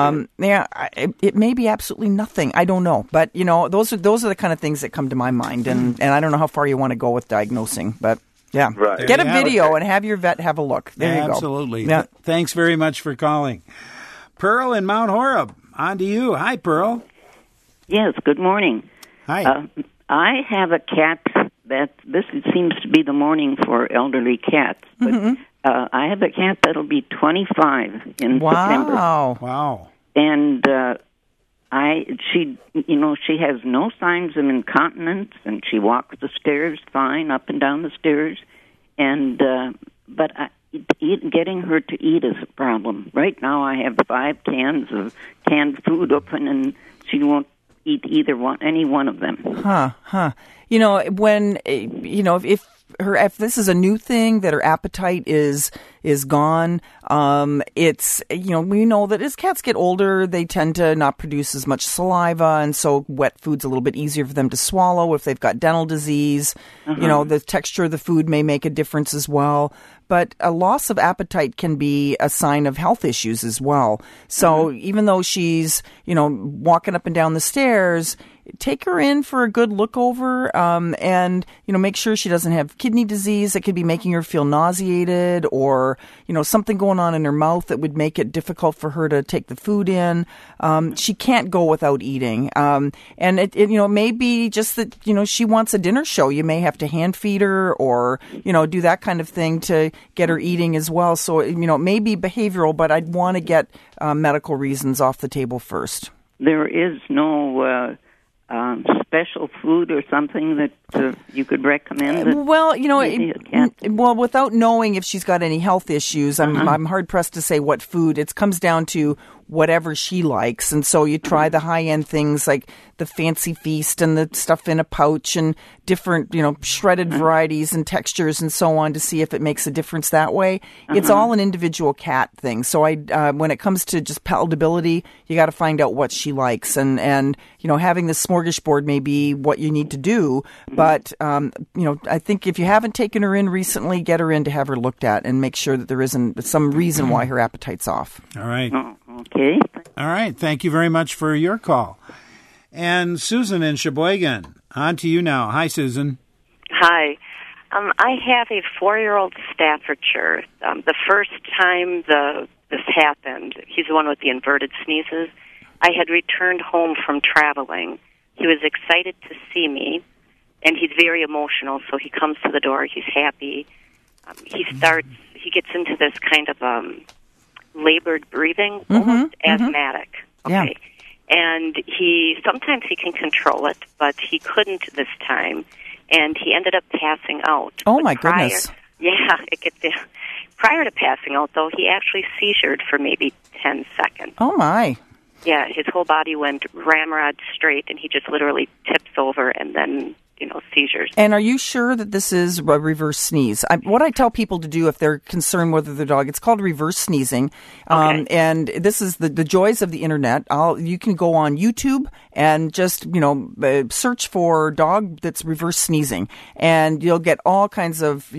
It may be absolutely nothing. I don't know. But, those are the kind of things that come to my mind. And I don't know how far you want to go with diagnosing. But, yeah. Right. Get a video and have your vet have a look. There you go. Absolutely. Yeah. Thanks very much for calling. Pearl in Mount Horeb, on to you. Hi, Pearl. Yes, good morning. Hi. I have a cat this seems to be the morning for elderly cats. But, I have a cat that'll be 25 in September. Wow. And she has no signs of incontinence, and she walks the stairs fine, up and down the stairs. And but getting her to eat is a problem. Right now I have 5 cans of canned food open, and she won't eat any one of them. If this is a new thing, that her appetite is gone, it's, we know that as cats get older, they tend to not produce as much saliva, and so wet food's a little bit easier for them to swallow. If they've got dental disease, the texture of the food may make a difference as well. But a loss of appetite can be a sign of health issues as well. So even though she's, walking up and down the stairs, take her in for a good look over, and, make sure she doesn't have kidney disease that could be making her feel nauseated, or, something going on in her mouth that would make it difficult for her to take the food in. She can't go without eating. And it may be just that, she wants a dinner show. You may have to hand feed her, or, do that kind of thing to get her eating as well. So, it may be behavioral, but I'd want to get medical reasons off the table first. There is no special food or something that you could recommend? Without knowing if she's got any health issues, I'm hard pressed to say what food. It comes down to whatever she likes, and so you try the high end things like the Fancy Feast and the stuff in a pouch and different, shredded varieties and textures and so on to see if it makes a difference that way. It's all an individual cat thing. So when it comes to just palatability, you got to find out what she likes, and having the smorgasbord may be what you need to do. But I think if you haven't taken her in recently, get her in to have her looked at and make sure that there isn't some reason why her appetite's off. All right. Okay. All right. Thank you very much for your call. And Susan in Sheboygan, on to you now. Hi, Susan. Hi. I have a 4-year-old Staffordshire. The first time this happened, he's the one with the inverted sneezes, I had returned home from traveling. He was excited to see me, and he's very emotional, so he comes to the door, he's happy. He gets into this kind of labored breathing, almost asthmatic. Okay. Yeah. And sometimes he can control it, but he couldn't this time, and he ended up passing out. Oh, my goodness. Yeah, prior to passing out, though, he actually seizured for maybe 10 seconds. Oh, my. Yeah, his whole body went ramrod straight, and he just literally tips over and then, seizures. And are you sure that this is a reverse sneeze? What I tell people to do if they're concerned with their dog, it's called reverse sneezing. Okay. And this is the joys of the internet. You can go on YouTube and just, search for dog that's reverse sneezing. And you'll get all kinds of,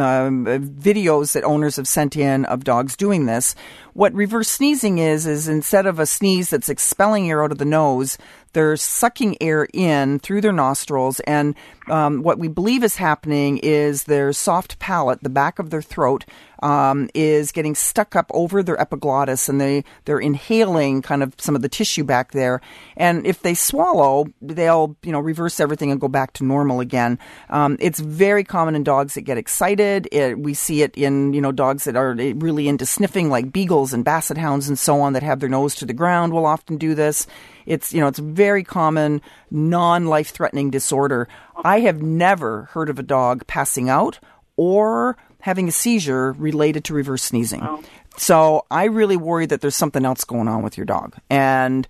videos that owners have sent in of dogs doing this. What reverse sneezing is instead of a sneeze that's expelling air out of the nose, they're sucking air in through their nostrils, and what we believe is happening is their soft palate, the back of their throat, is getting stuck up over their epiglottis, and they're inhaling kind of some of the tissue back there. And if they swallow, they'll reverse everything and go back to normal again. It's very common in dogs that get excited. We see it in dogs that are really into sniffing, like beagles and basset hounds and so on, that have their nose to the ground will often do this. It's a very common non-life-threatening disorder. I have never heard of a dog passing out or having a seizure related to reverse sneezing. Oh. So I really worry that there's something else going on with your dog. And,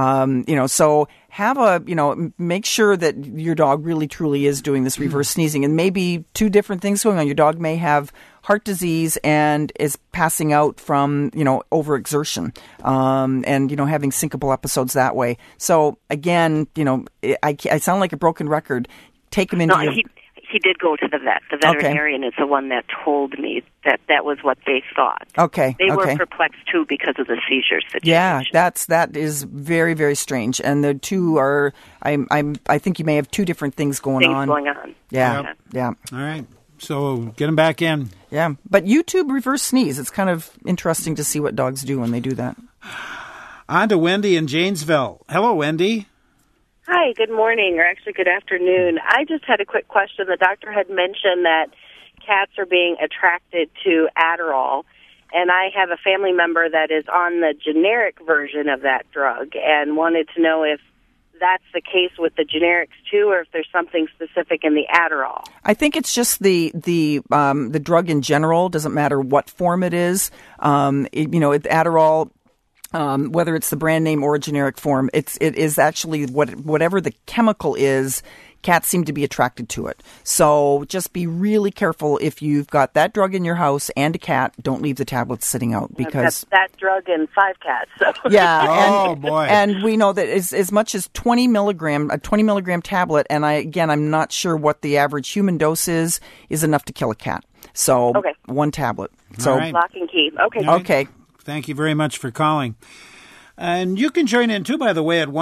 so make sure that your dog really truly is doing this reverse sneezing. And maybe 2 different things going on. Your dog may have heart disease and is passing out from, overexertion, and, having syncopal episodes that way. So again, I sound like a broken record. Take him into He did go to the vet. The veterinarian is the one that told me that was what they thought. Okay. They were perplexed too because of the seizure situation. Yeah, that is very, very strange. And the 2 are, I think you may have 2 different things going on. Yeah. All right. So get them back in. Yeah. But YouTube reverse sneeze. It's kind of interesting to see what dogs do when they do that. On to Wendy in Janesville. Hello, Wendy. Hi, good morning, or actually good afternoon. I just had a quick question. The doctor had mentioned that cats are being attracted to Adderall, and I have a family member that is on the generic version of that drug and wanted to know if that's the case with the generics too, or if there's something specific in the Adderall. I think it's just the drug in general. Doesn't matter what form it is. Adderall. Whether it's the brand name or a generic form, it is actually whatever the chemical is. Cats seem to be attracted to it. So just be really careful if you've got that drug in your house and a cat. Don't leave the tablets sitting out because that drug in 5 cats. So. Yeah. Boy. And we know that as much as 20 milligram tablet, and I'm not sure what the average human dose is enough to kill a cat. So one tablet. So right. Lock and key. Okay. Right. Okay. Thank you very much for calling. And you can join in, too, by the way, at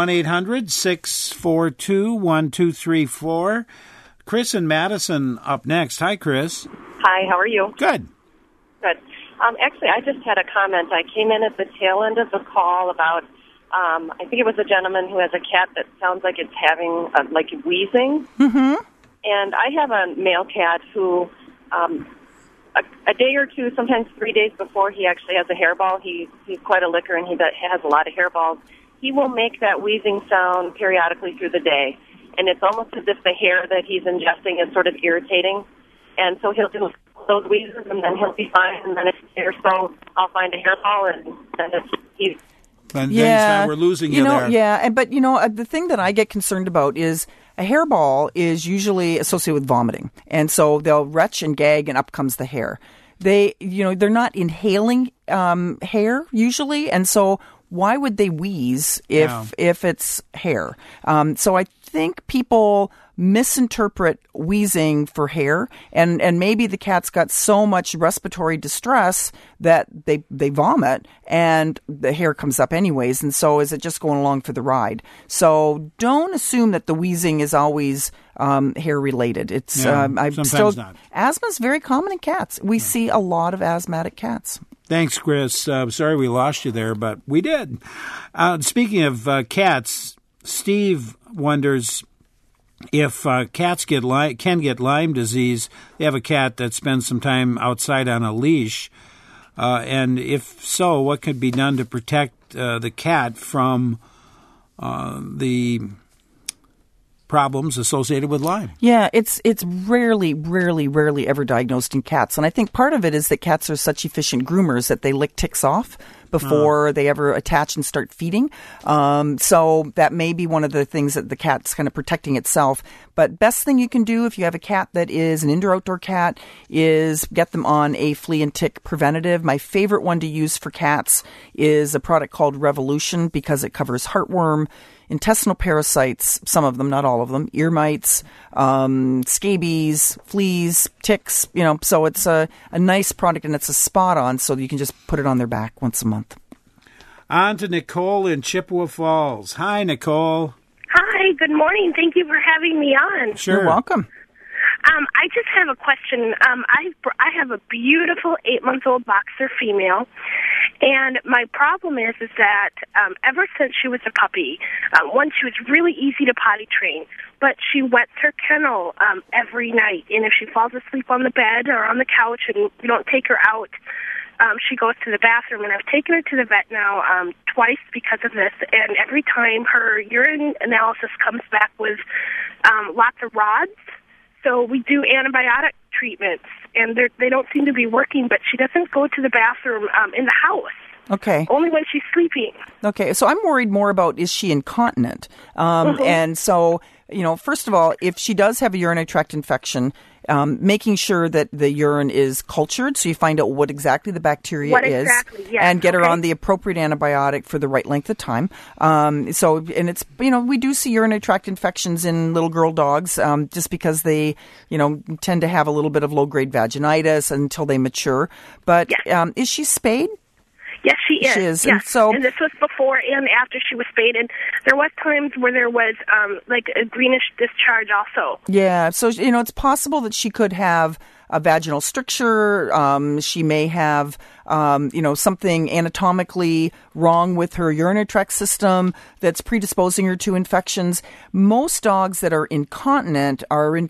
1-800-642-1234. Chris and Madison up next. Hi, Chris. Hi, how are you? Good. Good. Actually, I just had a comment. I came in at the tail end of the call about, I think it was a gentleman who has a cat that sounds like it's having, wheezing. Mm-hmm. And I have a male cat who... a day or two, sometimes 3 days before he actually has a hairball, he's quite a licker and he has a lot of hairballs. He will make that wheezing sound periodically through the day, and it's almost as if the hair that he's ingesting is sort of irritating. And so he'll do those wheezes, and then he'll be fine. And then if or so, I'll find a hairball, and then he's. And then we're losing you there. Yeah, but the thing that I get concerned about is a hairball is usually associated with vomiting, and so they'll retch and gag, and up comes the hair. They're not inhaling hair usually, and so why would they wheeze if it's hair? So I think people misinterpret wheezing for hair, and maybe the cat's got so much respiratory distress that they vomit and the hair comes up anyways, and so is it just going along for the ride? So don't assume that the wheezing is always hair related. It's sometimes not. Asthma is very common in cats. We see a lot of asthmatic cats. Thanks, Chris. Sorry we lost you there, but we did. Speaking of cats, Steve wonders if cats can get Lyme disease. They have a cat that spends some time outside on a leash. And if so, what could be done to protect the cat from the problems associated with Lyme? Yeah, it's rarely ever diagnosed in cats. And I think part of it is that cats are such efficient groomers that they lick ticks off before they ever attach and start feeding. So that may be one of the things that the cat's kind of protecting itself. But best thing you can do if you have a cat that is an indoor-outdoor cat is get them on a flea and tick preventative. My favorite one to use for cats is a product called Revolution because it covers heartworm, intestinal parasites, some of them, not all of them, ear mites, scabies, fleas, ticks, so it's a nice product and it's a spot on, so you can just put it on their back once a month. On to Nicole in Chippewa Falls. Hi, Nicole. Hi, good morning. Thank you for having me on. Sure. You're welcome. I just have a question. I have a beautiful 8-month-old boxer female, and my problem is that ever since she was a puppy, one, she was really easy to potty train, but she wets her kennel every night, and if she falls asleep on the bed or on the couch and we don't take her out, she goes to the bathroom, and I've taken her to the vet now twice because of this, and every time her urine analysis comes back with lots of rods. So we do antibiotic treatments, and they don't seem to be working, but she doesn't go to the bathroom in the house. Okay. Only when she's sleeping. Okay, so I'm worried more about, is she incontinent? And so, first of all, if she does have a urinary tract infection, making sure that the urine is cultured, so you find out what exactly the bacteria is, and get her on the appropriate antibiotic for the right length of time. And it's, we do see urinary tract infections in little girl dogs, just because they, tend to have a little bit of low-grade vaginitis until they mature. But is she spayed? Yes, she is. She is. Yes. And this was before and after she was spayed. And there was times where there was a greenish discharge also. Yeah. So, it's possible that she could have a vaginal stricture. She may have something anatomically wrong with her urinary tract system that's predisposing her to infections. Most dogs that are incontinent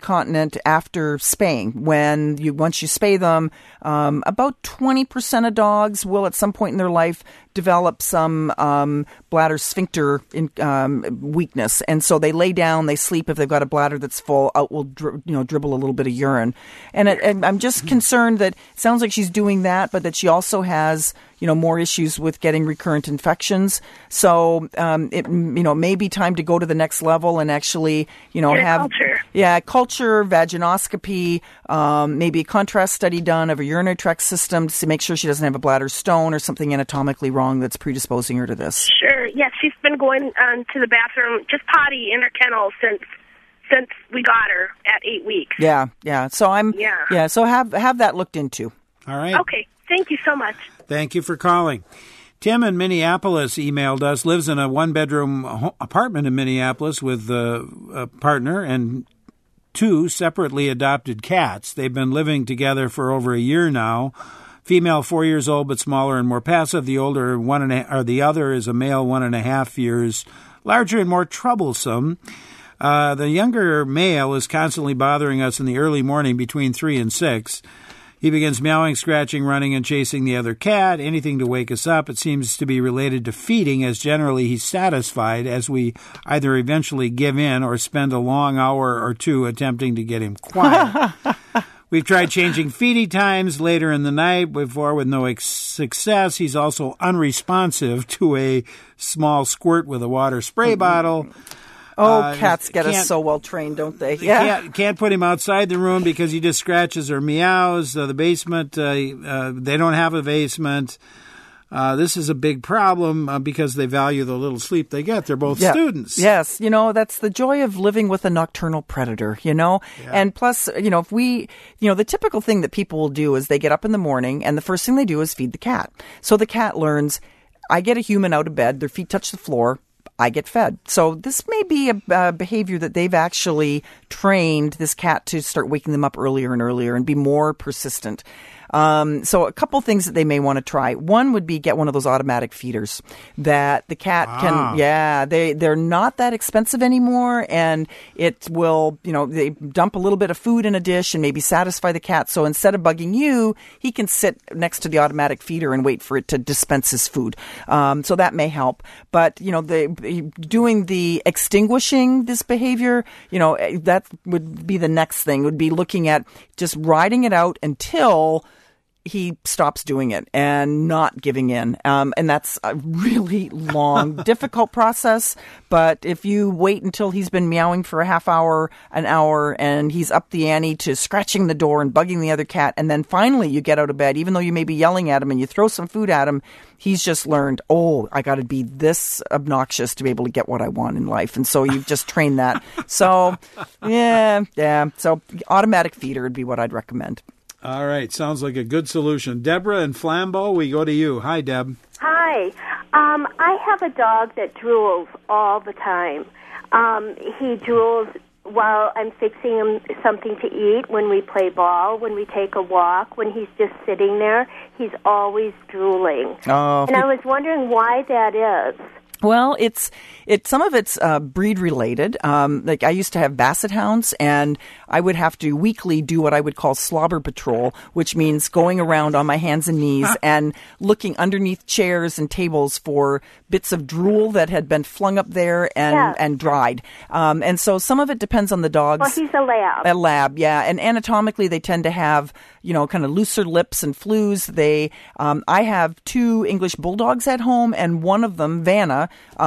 after spaying. Once you spay them, about 20% of dogs will at some point in their life develop some bladder sphincter weakness, and so they lay down, they sleep. If they've got a bladder that's full, out will dribble a little bit of urine. And I'm just concerned that it sounds like she's doing that, but that she also has more issues with getting recurrent infections. So it may be time to go to the next level and actually have culture, vaginoscopy, maybe a contrast study done of a urinary tract system to make sure she doesn't have a bladder stone or something anatomically wrong that's predisposing her to this. Sure. Yes, she's been going to the bathroom, just potty in her kennel since we got her at 8 weeks. Yeah. So so have that looked into. All right. Okay. Thank you so much. Thank you for calling. Tim in Minneapolis emailed us, lives in a one-bedroom apartment in Minneapolis with a partner and 2 separately adopted cats. They've been living together for over a year now. Female 4 years old, but smaller and more passive. The other is a male 1.5 years, larger and more troublesome. The younger male is constantly bothering us in the early morning between 3 and 6. He begins meowing, scratching, running, and chasing the other cat, anything to wake us up. It seems to be related to feeding, as generally he's satisfied as we either eventually give in or spend a long hour or 2 attempting to get him quiet. We've tried changing feeding times later in the night before with no success. He's also unresponsive to a small squirt with a water spray bottle. Cats get us so well trained, don't they? Can't put him outside the room because he just scratches or meows. The basement, they don't have a basement. This is a big problem because they value the little sleep they get. They're both students. Yes, that's the joy of living with a nocturnal predator, And plus, if the typical thing that people will do is they get up in the morning and the first thing they do is feed the cat. So the cat learns, I get a human out of bed, their feet touch the floor, I get fed. So this may be a behavior that they've actually trained this cat to start waking them up earlier and earlier and be more persistent. So a couple things that they may want to try. One would be get one of those automatic feeders that the cat can, they're not that expensive anymore, and it will, they dump a little bit of food in a dish and maybe satisfy the cat. So instead of bugging you, he can sit next to the automatic feeder and wait for it to dispense his food. So that may help. But, doing the extinguishing this behavior, that would be the next thing, would be looking at just riding it out until he stops doing it and not giving in. And that's a really long, difficult process. But if you wait until he's been meowing for a half hour, an hour, and he's up the ante to scratching the door and bugging the other cat, and then finally you get out of bed, even though you may be yelling at him and you throw some food at him, he's just learned, I got to be this obnoxious to be able to get what I want in life. And so you've just trained that. So, So automatic feeder would be what I'd recommend. All right. Sounds like a good solution. Deborah in Flambeau, we go to you. Hi, Deb. Hi. I have a dog that drools all the time. He drools while I'm fixing him something to eat, when we play ball, when we take a walk, when he's just sitting there. He's always drooling. And I was wondering why that is. Well, some of it's breed related. Like I used to have Basset Hounds, and I would have to weekly do what I would call slobber patrol, which means going around on my hands and knees and looking underneath chairs and tables for bits of drool that had been flung up there and dried. And so some of it depends on the dogs. Well, he's a lab. A lab, yeah. And anatomically, they tend to have, kind of looser lips and flews. I have 2 English bulldogs at home, and one of them, Vanna,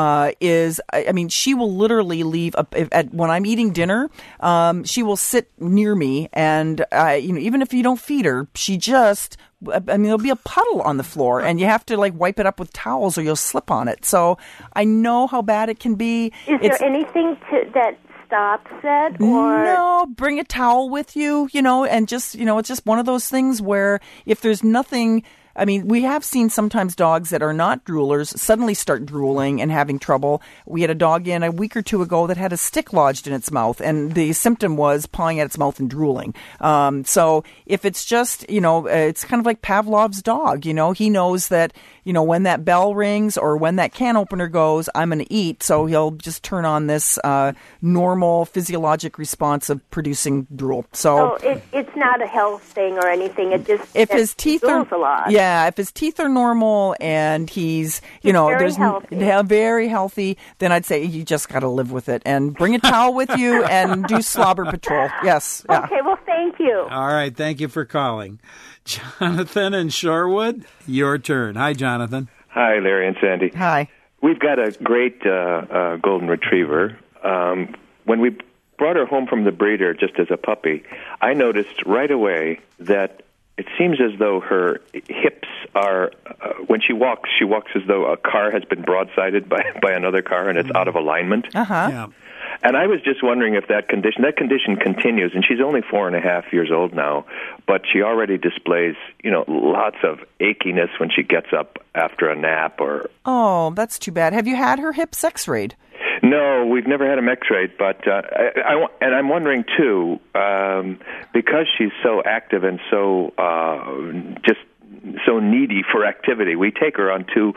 she will literally leave when I'm eating dinner. She will sit near me, and even if you don't feed her, she just, there'll be a puddle on the floor, and you have to wipe it up with towels, or you'll slip on it. So I know how bad it can be. Is there anything that stops it? Or no, bring a towel with you, and just, it's just one of those things where if there's nothing I mean, we have seen sometimes dogs that are not droolers suddenly start drooling and having trouble. We had a dog in a week or two ago that had a stick lodged in its mouth, and the symptom was pawing at its mouth and drooling. So if it's just, it's kind of like Pavlov's dog. He knows that, when that bell rings or when that can opener goes, I'm going to eat. So he'll just turn on this normal physiologic response of producing drool. So it's not a health thing or anything. It just if his teeth are a lot. Yeah, if his teeth are normal and he's very healthy, then I'd say you just got to live with it and bring a towel with you and do slobber patrol. Yes. Yeah. Okay. Well, thank you. All right. Thank you for calling. Jonathan in Shorewood, your turn. Hi, Jonathan. Hi, Larry and Sandy. Hi. We've got a great golden retriever. When we brought her home from the breeder just as a puppy, I noticed right away that it seems as though her hips are, when she walks as though a car has been broadsided by another car and it's out of alignment. Uh-huh. Yeah. And I was just wondering if that condition continues, and she's only 4.5 years old now, but she already displays, lots of achiness when she gets up after a nap or... Oh, that's too bad. Have you had her hips x-rayed? No, we've never had them x-rayed, but I'm wondering, too, because she's so active and so just so needy for activity, we take her on two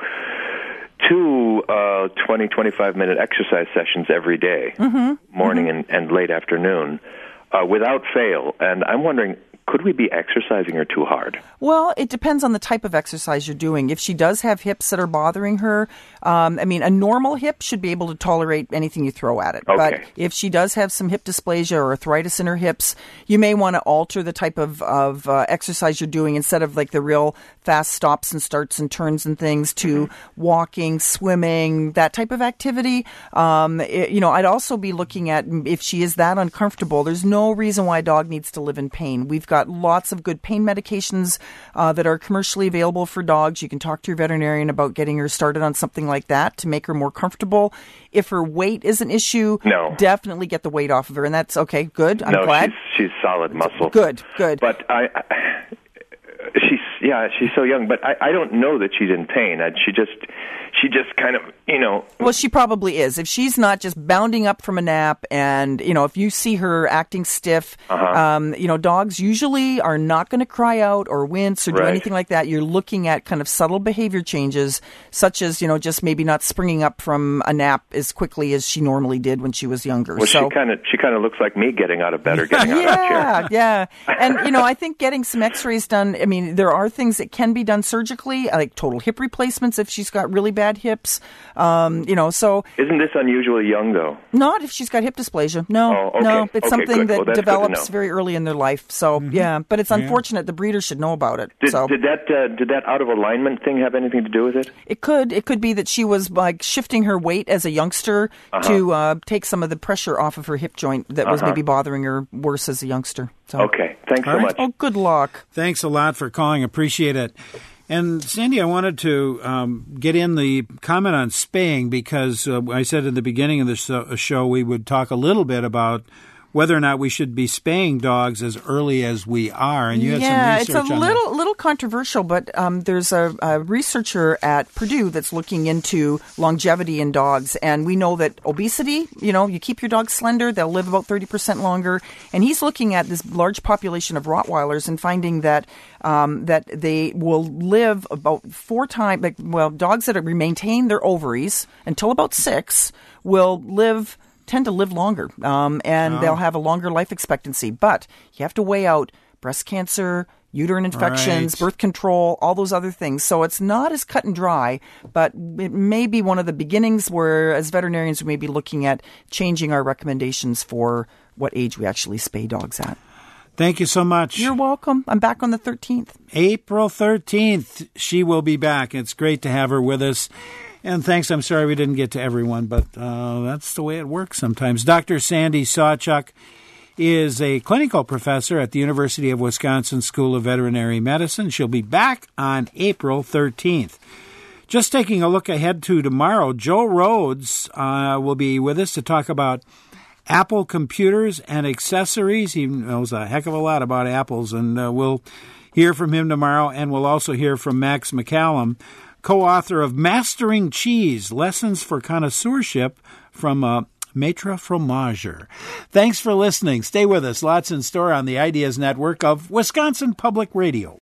20, 25-minute exercise sessions every day, morning and late afternoon, without fail. And I'm wondering, could we be exercising her too hard? Well, it depends on the type of exercise you're doing. If she does have hips that are bothering her, a normal hip should be able to tolerate anything you throw at it. Okay. But if she does have some hip dysplasia or arthritis in her hips, you may want to alter the type of exercise you're doing instead of like the real fast stops and starts and turns and things to walking, swimming, that type of activity. I'd also be looking at if she is that uncomfortable, there's no reason why a dog needs to live in pain. We've got lots of good pain medications that are commercially available for dogs. You can talk to your veterinarian about getting her started on something like that to make her more comfortable. If her weight is an issue, definitely get the weight off of her. And that's okay. Good. I'm glad. She's solid muscle. Good. But she's so young, but I don't know that she's in pain. She just kind of, Well, she probably is. If she's not just bounding up from a nap and, if you see her acting stiff, dogs usually are not going to cry out or wince or do anything like that. You're looking at kind of subtle behavior changes, such as, just maybe not springing up from a nap as quickly as she normally did when she was younger. Well, she kind of looks like me getting out of bed or getting out of a chair. Yeah. And, I think getting some x-rays done, there are things that can be done surgically, like total hip replacements if she's got really bad hips. So isn't this unusually young though? Not if she's got hip dysplasia. No, okay. No, it's something that develops to very early in their life. So yeah, but it's unfortunate. The breeder should know about it. Did that out of alignment thing have anything to do with it? It could be that she was like shifting her weight as a youngster to take some of the pressure off of her hip joint that was maybe bothering her worse as a youngster. So. Okay, thanks so much. Oh, good luck. Thanks a lot for calling. Appreciate it. And Sandy, I wanted to get in the comment on spaying because I said at the beginning of this show we would talk a little bit about whether or not we should be spaying dogs as early as we are. And you had some research on that. It's a little controversial, but there's a researcher at Purdue that's looking into longevity in dogs. And we know that obesity, you keep your dog slender, they'll live about 30% longer. And he's looking at this large population of Rottweilers and finding that that they will live about 4 times, dogs that maintain their ovaries until about 6 will tend to live longer, and they'll have a longer life expectancy. But you have to weigh out breast cancer, uterine infections, birth control, all those other things. So it's not as cut and dry, but it may be one of the beginnings where, as veterinarians, we may be looking at changing our recommendations for what age we actually spay dogs at. Thank you so much. You're welcome. I'm back on the 13th. April 13th, she will be back. It's great to have her with us. And thanks, I'm sorry we didn't get to everyone, but that's the way it works sometimes. Dr. Sandy Sawchuk is a clinical professor at the University of Wisconsin School of Veterinary Medicine. She'll be back on April 13th. Just taking a look ahead to tomorrow, Joe Rhodes will be with us to talk about Apple computers and accessories. He knows a heck of a lot about apples, and hear from him tomorrow, and we'll also hear from Max McCallum, co-author of Mastering Cheese, Lessons for Connoisseurship from Maitre Fromager. Thanks for listening. Stay with us. Lots in store on the Ideas Network of Wisconsin Public Radio.